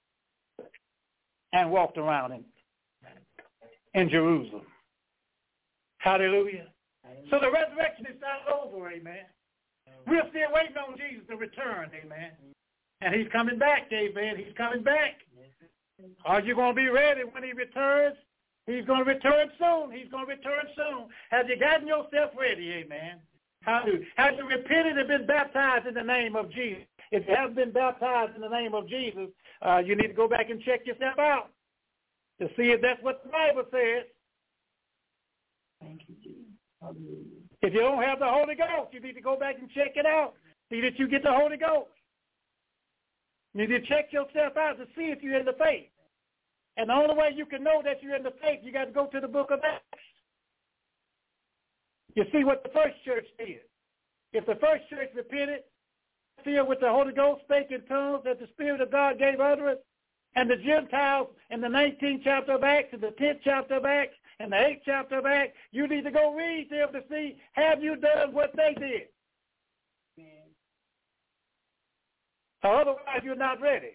and walked around in, in Jerusalem. Hallelujah. So the resurrection is not over, amen. We're still waiting on Jesus to return, amen. And he's coming back, amen. He's coming back. Are you going to be ready when he returns? He's going to return soon. He's going to return soon. Have you gotten yourself ready, amen? Hallelujah. Have you repented and been baptized in the name of Jesus? If you haven't been baptized in the name of Jesus, uh, you need to go back and check yourself out to see if that's what the Bible says. Thank you, Jesus. Hallelujah. If you don't have the Holy Ghost, you need to go back and check it out. See that you get the Holy Ghost. You need to check yourself out to see if you're in the faith. And the only way you can know that you're in the faith, you got to go to the book of Acts. You see what the first church did. If the first church repented, filled with the Holy Ghost, spake in tongues that the Spirit of God gave utterance, and the Gentiles in the nineteenth chapter of Acts, and the tenth chapter of Acts, and the eighth chapter of Acts, you need to go read them to see, have you done what they did? Amen. Or otherwise, you're not ready.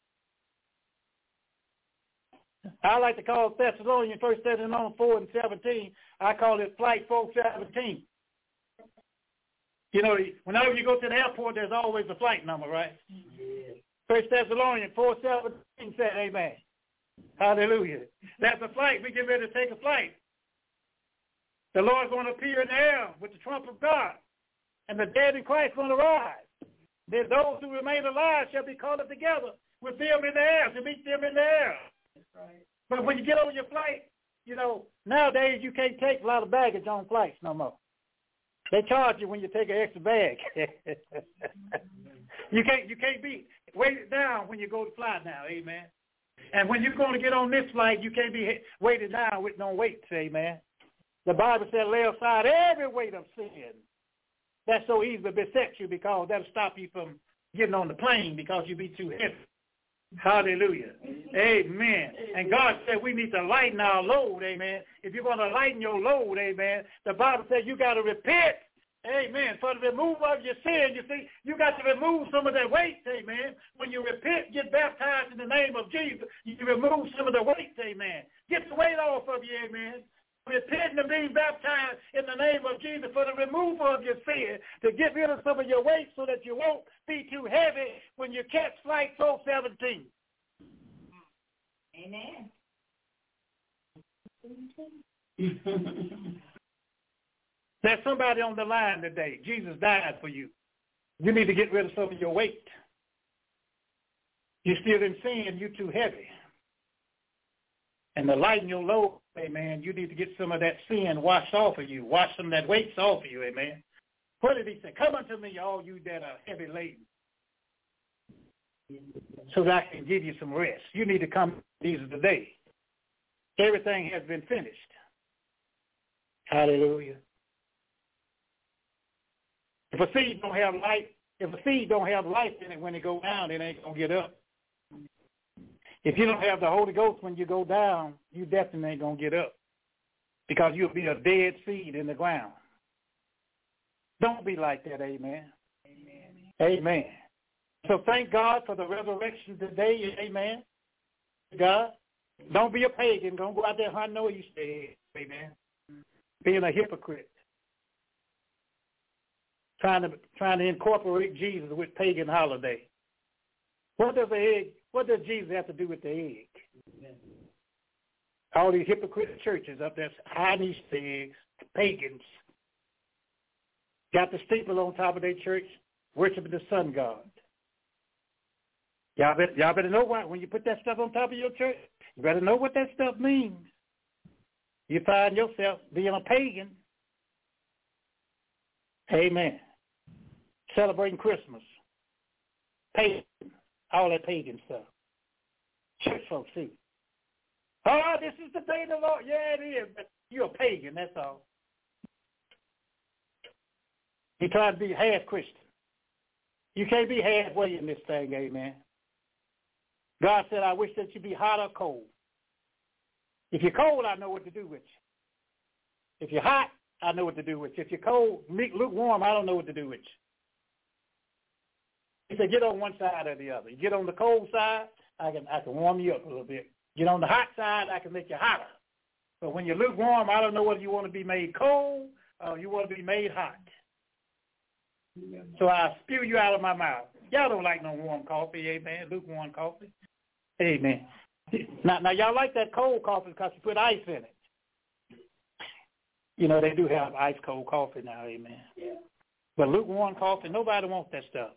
I like to call Thessalonians, First Thessalonians four and seventeen, I call it Flight four seventeen. You know, whenever you go to the airport, there's always a flight number, right? Yeah. First Thessalonians four seventeen said, amen. Hallelujah. That's a flight. We get ready to take a flight. The Lord's going to appear in the air with the trump of God, and the dead in Christ going to rise. Then those who remain alive shall be caught up together with them in the air, to meet them in the air. That's right. But when you get on your flight, you know, nowadays you can't take a lot of baggage on flights no more. They charge you when you take an extra bag. you can't you can't be weighted down when you go to fly now, amen. And when you're going to get on this flight, you can't be weighted down with no weights, amen. The Bible said, lay aside every weight of sin that so easily besets you, because that'll stop you from getting on the plane because you be too heavy. Hallelujah. Amen. And God said we need to lighten our load, amen. If you're going to lighten your load, amen, the Bible said you got to repent, amen, for the removal of your sin. You see, you got to remove some of that weight, amen. When you repent, get baptized in the name of Jesus, you remove some of the weight, amen. Get the weight off of you, amen. Repent and being baptized in the name of Jesus for the removal of your sin, to get rid of some of your weight so that you won't be too heavy when you catch flight four seventeen. Amen. There's somebody on the line today. Jesus died for you. You need to get rid of some of your weight. You're still in sin. You're too heavy. And to lighten your load, amen, you need to get some of that sin washed off of you. Wash some of that weight off of you, amen. What did he say? Come unto me, all you that are heavy laden, so that I can give you some rest. You need to come. These are the day. Everything has been finished. Hallelujah. If a seed don't have life, if a seed don't have life in it, when it go down, it ain't gonna get up. If you don't have the Holy Ghost when you go down, you definitely ain't going to get up, because you'll be a dead seed in the ground. Don't be like that, amen. Amen. Amen. So thank God for the resurrection today, amen. God, don't be a pagan. Don't go out there hunting no Easter eggs, amen. Being a hypocrite. Trying to, trying to incorporate Jesus with pagan holiday. What does the egg What does Jesus have to do with the egg? Amen. All these hypocrite churches up there hiding Easter eggs, pagans, got the steeple on top of their church, worshiping the sun god. Y'all better, y'all better know why. When you put that stuff on top of your church, you better know what that stuff means. You find yourself being a pagan. Amen. Celebrating Christmas. Pagan. All that pagan stuff. Church folks see. Oh, this is the day of the Lord. Yeah, it is. But you're a pagan, that's all. You try to be half Christian. You can't be halfway in this thing, amen. God said, I wish that you be hot or cold. If you're cold, I know what to do with you. If you're hot, I know what to do with you. If you're cold, lukewarm, I don't know what to do with you. He said, get on one side or the other. You get on the cold side, I can I can warm you up a little bit. Get on the hot side, I can make you hotter. But when you're lukewarm, I don't know whether you want to be made cold or you want to be made hot. So I spew you out of my mouth. Y'all don't like no warm coffee, amen, lukewarm coffee. Amen. Now, now y'all like that cold coffee because you put ice in it. You know, they do have ice cold coffee now, amen. Yeah. But lukewarm coffee, nobody wants that stuff.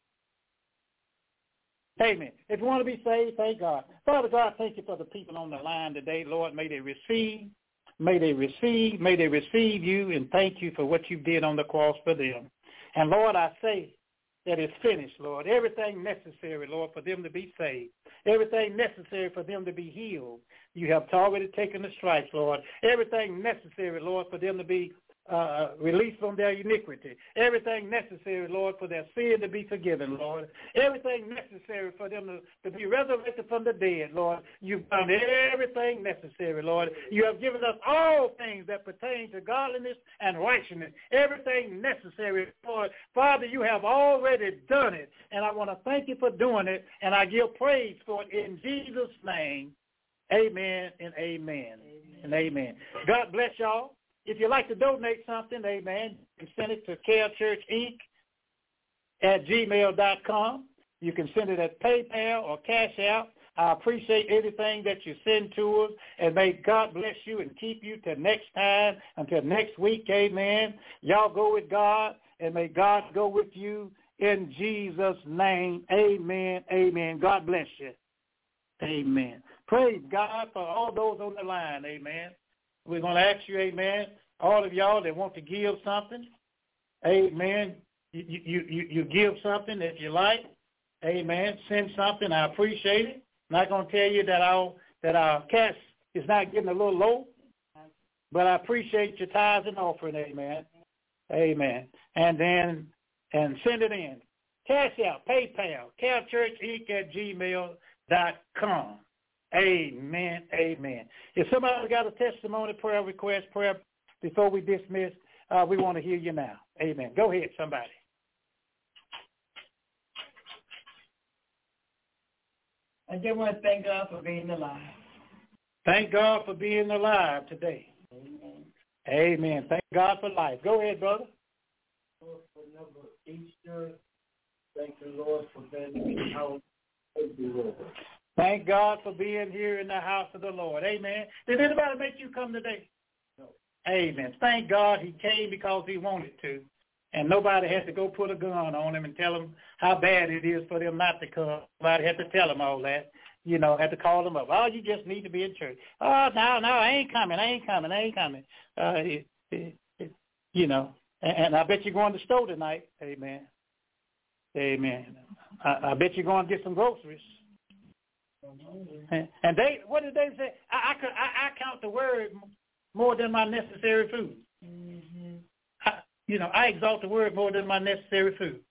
Amen. If you want to be saved, thank God. Father God, thank you for the people on the line today. Lord, may they receive, may they receive, may they receive you, and thank you for what you did on the cross for them. And, Lord, I say that it's finished, Lord. Everything necessary, Lord, for them to be saved. Everything necessary for them to be healed. You have already taken the stripes, Lord. Everything necessary, Lord, for them to be Uh, release from their iniquity. Everything necessary, Lord, for their sin to be forgiven, Lord. Everything necessary for them to, to be resurrected from the dead, Lord. You've done everything necessary, Lord. You have given us all things that pertain to godliness and righteousness. Everything necessary, Lord. Father, you have already done it, and I want to thank you for doing it, and I give praise for it in Jesus' name. Amen and amen, amen. and amen. God bless y'all. If you'd like to donate something, amen, you can send it to Care Church Inc at gmail dot com. You can send it at PayPal or Cash App. I appreciate everything that you send to us, and may God bless you and keep you till next time, until next week, amen. Y'all go with God, and may God go with you in Jesus' name, amen, amen. God bless you, amen. Praise God for all those on the line, amen. We're going to ask you, amen, all of y'all that want to give something, amen, you, you, you, you give something if you like, amen, send something. I appreciate it. I'm not going to tell you that our, that our cash is not getting a little low, but I appreciate your tithes and offering, amen, amen. And then, and send it in. Cash Out, PayPal, Care Church Inc at gmail dot com. Amen, amen. If somebody got a testimony, prayer request, prayer before we dismiss, uh, we want to hear you now. Amen. Go ahead, somebody. I just want to thank God for being alive. Thank God for being alive today. Amen. Amen. Thank God for life. Go ahead, brother. Lord, for number Easter, thank the Lord for being in the house of the Lord. Thank God for being here in the house of the Lord. Amen. Did anybody make you come today? No. Amen. Thank God he came because he wanted to. And nobody had to go put a gun on him and tell him how bad it is for them not to come. Nobody had to tell him all that. You know, had to call them up. Oh, you just need to be in church. Oh, no, no, I ain't coming. I ain't coming. I ain't coming. Uh, it, it, it, you know, and, and I bet you're going to the store tonight. Amen. Amen. I, I bet you're going to get some groceries. And, and they, what did they say? I, I, could, I, I count the word more than my necessary food. Mm-hmm. I, you know, I exalt the word more than my necessary food.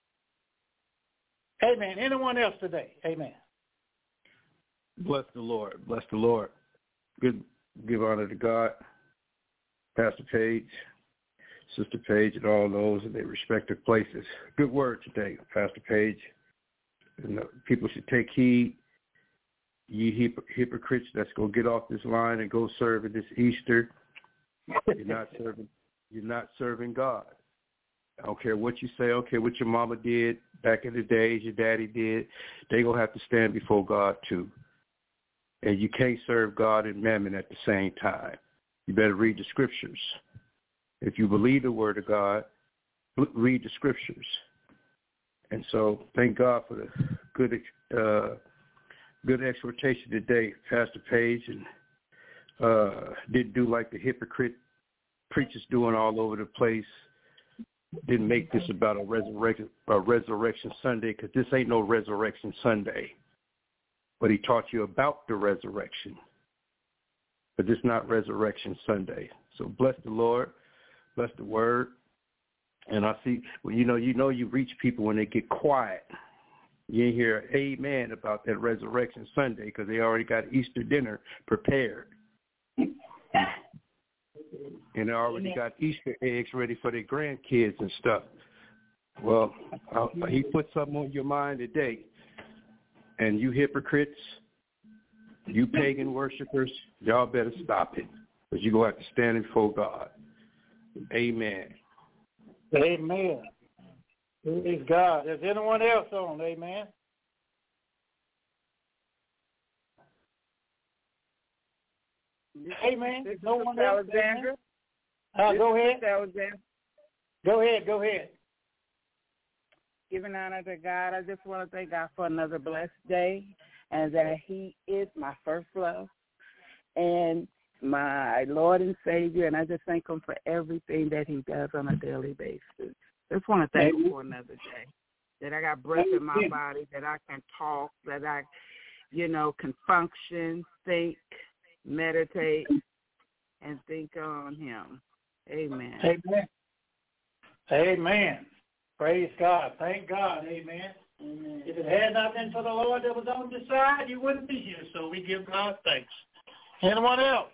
Amen. Anyone else today? Amen. Bless the Lord. Bless the Lord. Good. Give honor to God. Pastor Page, Sister Page, and all those in their respective places. Good word today, Pastor Page. And people should take heed. Ye hip- hypocrites that's going to get off this line and go serve at this Easter. You're not serving. You're not serving God. I don't care what you say. I don't care what your mama did back in the days, your daddy did. They're going to have to stand before God too. And you can't serve God and mammon at the same time. You better read the scriptures. If you believe the word of God, read the scriptures. And so thank God for the good uh, good exhortation today, Pastor Page, and uh, didn't do like the hypocrite preachers doing all over the place. Didn't make this about a resurrection, a resurrection Sunday, because this ain't no resurrection Sunday. But he taught you about the resurrection. But this is not resurrection Sunday. So bless the Lord, bless the word. And I see, well, you know, you know, you reach people when they get quiet. You ain't hear amen about that Resurrection Sunday because they already got Easter dinner prepared. And they already got Easter eggs ready for their grandkids and stuff. Well, uh, he put something on your mind today. And you hypocrites, you pagan worshipers, y'all better stop it because you're going to have to stand before God. Amen. Amen. Praise God. Is anyone else on? Amen. Amen. This no is one else. Alexandra. Uh, go ahead. Alexandra. Go ahead. Go ahead. Giving honor to God, I just want to thank God for another blessed day and that He is my first love and my Lord and Savior, and I just thank Him for everything that He does on a daily basis. Just want to thank Him for another day, that I got breath in my body, that I can talk, that I, you know, can function, think, meditate, and think on Him. Amen. Amen. Amen. Praise God. Thank God. Amen. Amen. If it had not been for the Lord that was on the side, you wouldn't be here. So we give God thanks. Anyone else?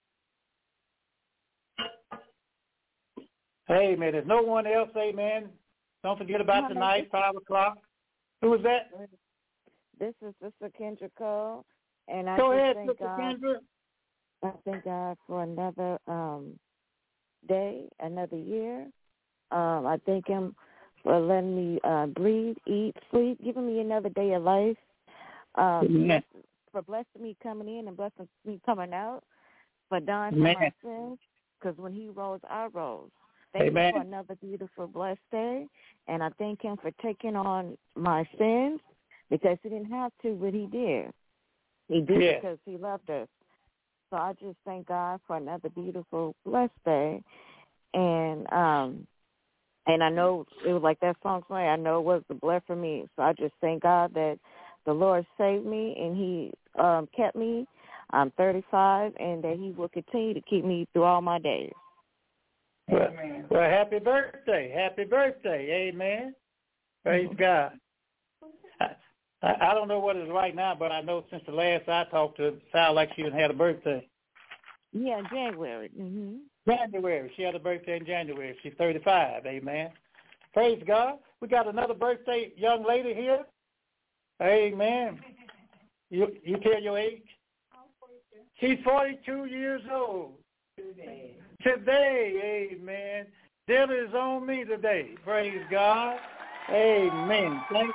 Amen. There's no one else. Amen. Don't forget about tonight, five o'clock. Who is that? This is Sister Kendra Cole, and I Go just ahead, thank Sister God. Kendra. I thank God for another um, day, another year. Um, I thank Him for letting me uh, breathe, eat, sleep, giving me another day of life. Um, for blessing me coming in and blessing me coming out. For dying for my sins, because when He rose, I rose. Thank Amen. Him for another beautiful, blessed day. And I thank Him for taking on my sins because He didn't have to, but He did. He did Yeah. because He loved us. So I just thank God for another beautiful, blessed day. And um, and I know it was like that song saying, I know it was the bless for me. So I just thank God that the Lord saved me and He um, kept me. I'm thirty-five, and that He will continue to keep me through all my days. Well, well, happy birthday. Happy birthday. Amen. Praise mm-hmm. God. I, I don't know what it is right now, but I know since the last I talked to her, it sounded like she had a birthday. Yeah, January. Mm-hmm. January. She had a birthday in January. She's thirty-five. Amen. Praise God. We got another birthday young lady here. Amen. You you tell your age? She's forty-two years old. Today. Today, amen. Dinner is on me today. Praise God. Amen. Thank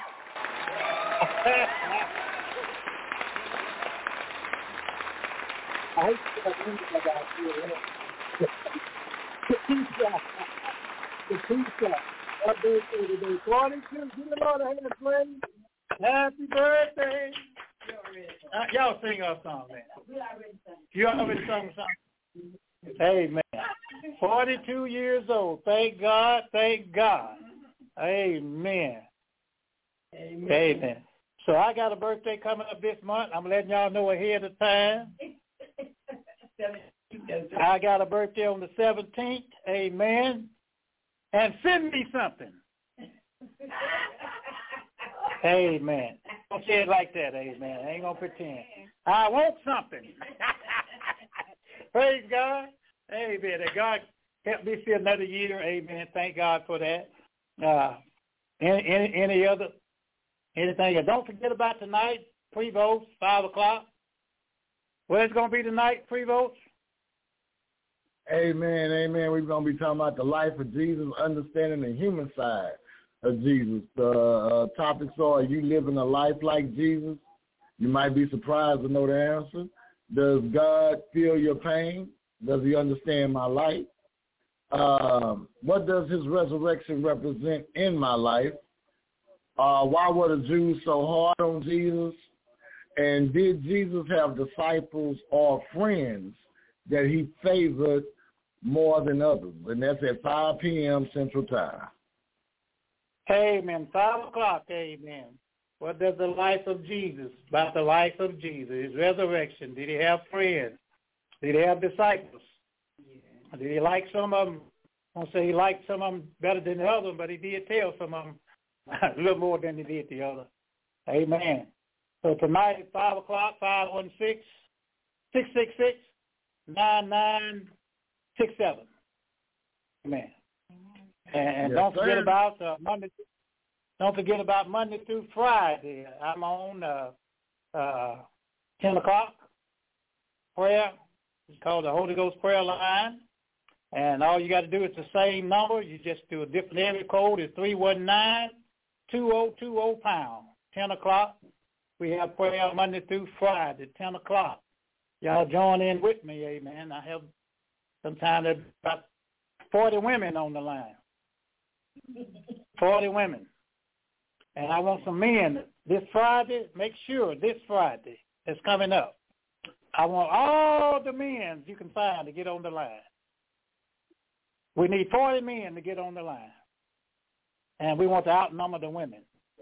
I Happy birthday. Uh, y'all sing our song, man. You already sung a song. Amen. forty-two years old. Thank God. Thank God. Amen. Amen. Amen. So I got a birthday coming up this month. I'm letting y'all know ahead of time. I got a birthday on the seventeenth. Amen. And send me something. Amen. Don't say it like that, amen. I ain't going to pretend. I want something. Praise God. Amen. That God help me see another year. Amen. Thank God for that. Uh, any, any, any other, anything? And don't forget about tonight, pre-votes, five o'clock. Where's it going to be tonight, pre-votes? Amen, amen. We're going to be talking about the life of Jesus, understanding the human side of Jesus. The uh, topics are, are you living a life like Jesus? You might be surprised to know the answer. Does God feel your pain? Does He understand my life? Um, what does His resurrection represent in my life? Uh, why were the Jews so hard on Jesus? And did Jesus have disciples or friends that He favored more than others? And that's at five p.m. Central Time. Amen. Five o'clock, amen. What does the life of Jesus, about the life of Jesus, His resurrection, did He have friends? Did He have disciples? Yeah. Did He like some of them? I won't say He liked some of them better than the other, but He did tell some of them a little more than He did the other. Amen. So tonight at five o'clock, five one six, six six six, nine nine six seven. Amen. And, and yes, don't forget sir. about uh, Monday. Don't forget about Monday through Friday. I'm on uh, uh, ten o'clock prayer. It's called the Holy Ghost Prayer Line. And all you got to do is the same number. You just do a different area code. It's three one nine, two oh two oh pound. ten o'clock. We have prayer Monday through Friday, ten o'clock. Y'all join in with me, amen. I have sometimes about forty women on the line. forty women. And I want some men this Friday. Make sure this Friday is coming up. I want all the men you can find to get on the line. We need forty men to get on the line. And we want to outnumber the women.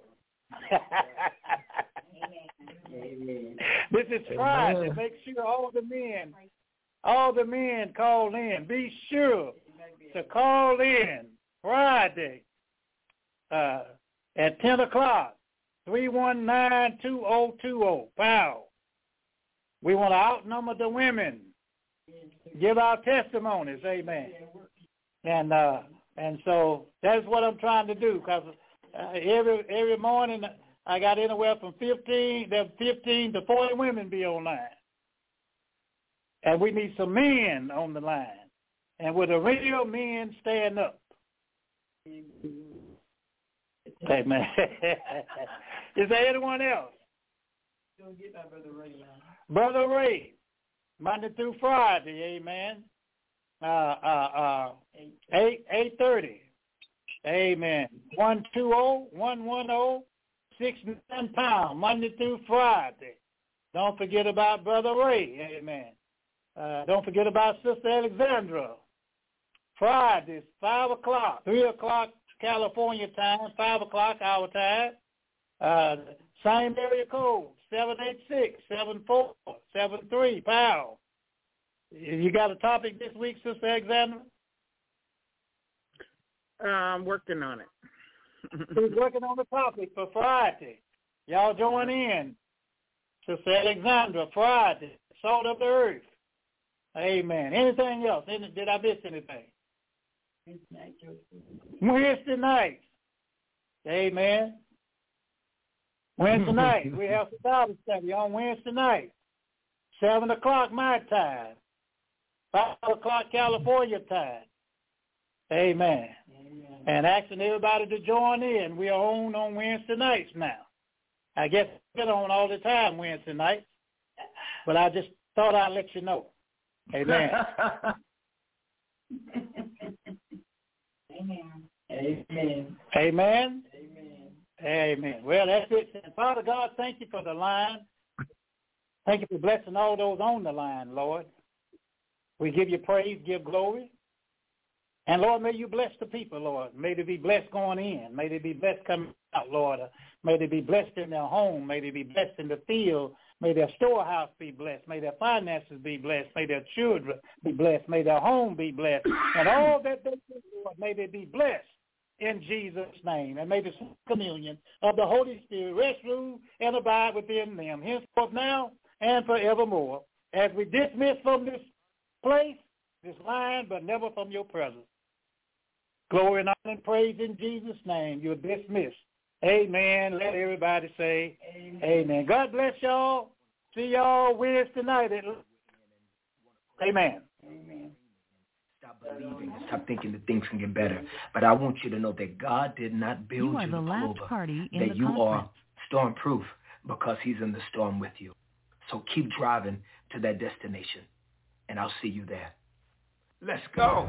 Amen. This is Friday. Make sure all the men, all the men call in. Be sure to call in Friday uh, at ten o'clock, three one nine, two oh two oh, pound. We want to outnumber the women. Give our testimonies, amen. And uh, and so that's what I'm trying to do, because uh, every every morning I got anywhere from fifteen, there fifteen to forty women be online. And we need some men on the line. And with the real men stand up. Amen. Is there anyone else? Don't get my Brother Ray now. Brother Ray, Monday through Friday, amen. Uh, uh, uh, eight eight thirty, amen. One two zero one one zero six nine pound Monday through Friday. Don't forget about Brother Ray, amen. Uh, don't forget about Sister Alexandra. Fridays five o'clock, three o'clock California time, five o'clock our time. Uh, same area code seven eight six seven four seven three pound. You got a topic this week, Sister Alexandra? I'm working on it. She's working on the topic for Friday. Y'all join in. Sister Alexandra, Friday, Salt of the Earth. Amen. Anything else? Any, did I miss anything? Wednesday night. Amen. Wednesday night. We have some Bible study on Wednesday night. seven o'clock my time. five o'clock California time. Amen. Amen. And asking everybody to join in. We are on on Wednesday nights now. I guess we're on all the time Wednesday nights. But I just thought I'd let you know. Amen. Amen. Amen. Amen. Amen. Amen. Well, that's it. And Father God, thank you for the line. Thank you for blessing all those on the line, Lord. We give you praise, give glory. And, Lord, may you bless the people, Lord. May they be blessed going in. May they be blessed coming out, Lord. May they be blessed in their home. May they be blessed in the field. May their storehouse be blessed. May their finances be blessed. May their children be blessed. May their home be blessed. And all that they do, Lord, may they be blessed in Jesus' name. And may the communion of the Holy Spirit rest, rule, and abide within them, henceforth now and forevermore, as we dismiss from this place, this line, but never from your presence. Glory and honor and praise in Jesus' name. You're dismissed. Amen. Let everybody say amen. Amen. God bless y'all. See y'all Wednesday night. Amen. Amen. Stop believing and stop thinking that things can get better. But I want you to know that God did not build you, you the last party in that the you conference. are storm-proof because he's in the storm with you. So keep driving to that destination, and I'll see you there. Let's go.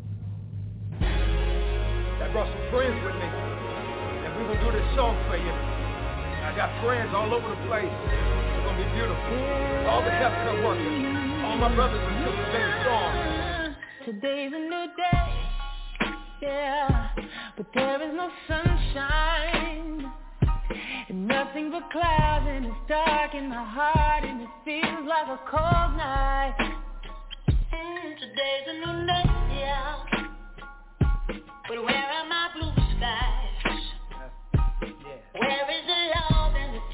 I brought some friends with me, and we're going to do this song for you. I got friends all over the place. It's going to be beautiful. All the Capcom workers, all my brothers and sisters in the storm. Today's a new day, yeah, but there is no sunshine, and nothing but clouds, and it's dark in my heart, and it feels like a cold night. Mm, today's a new day, yeah, but where are my blue skies? Yeah. Where is the love and the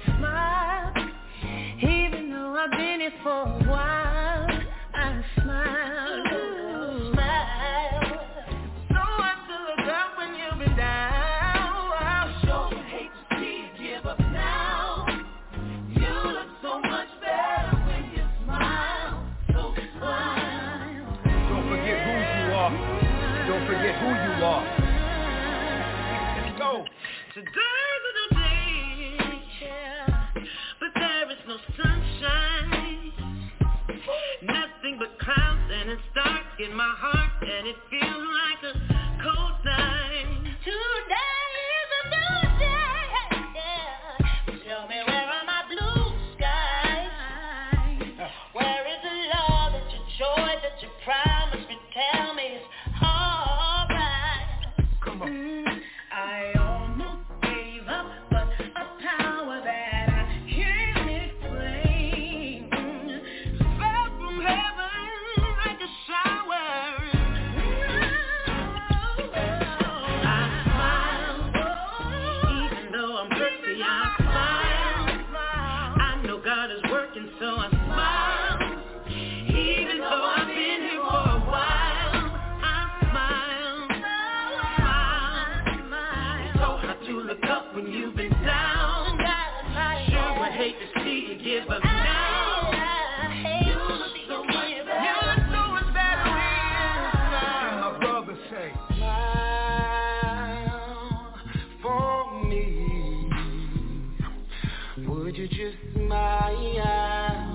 smile. Even though I've been here for a while, I smile. Ooh, smile. So hard to look up when you've been down. I sure hate to see you give up now. You look so much better when you smile. So smile. Don't forget who you are. Don't forget who you are. Let's go. Today's a new day, yeah, but there is no sunshine. Nothing but clouds, and it's dark in my heart, and it feels like a cold night. Today is a new day, yeah. Tell me, where are my blue skies? Where is the love that your joy that you promised me? Tell me it's alright. Come on. Mm, I almost gave up, but a power that I can't explain fell from heaven like a shower. I smile, even though I'm thirsty. I smile. I know God is working, so I smile. Even though I've been here for a while, I smile. Smile. So hard to look up when you've been down. Sure would hate to see you give up now. You look so much better. You look so much better when you smile. And my brother say, Smile for me. Would you just smile?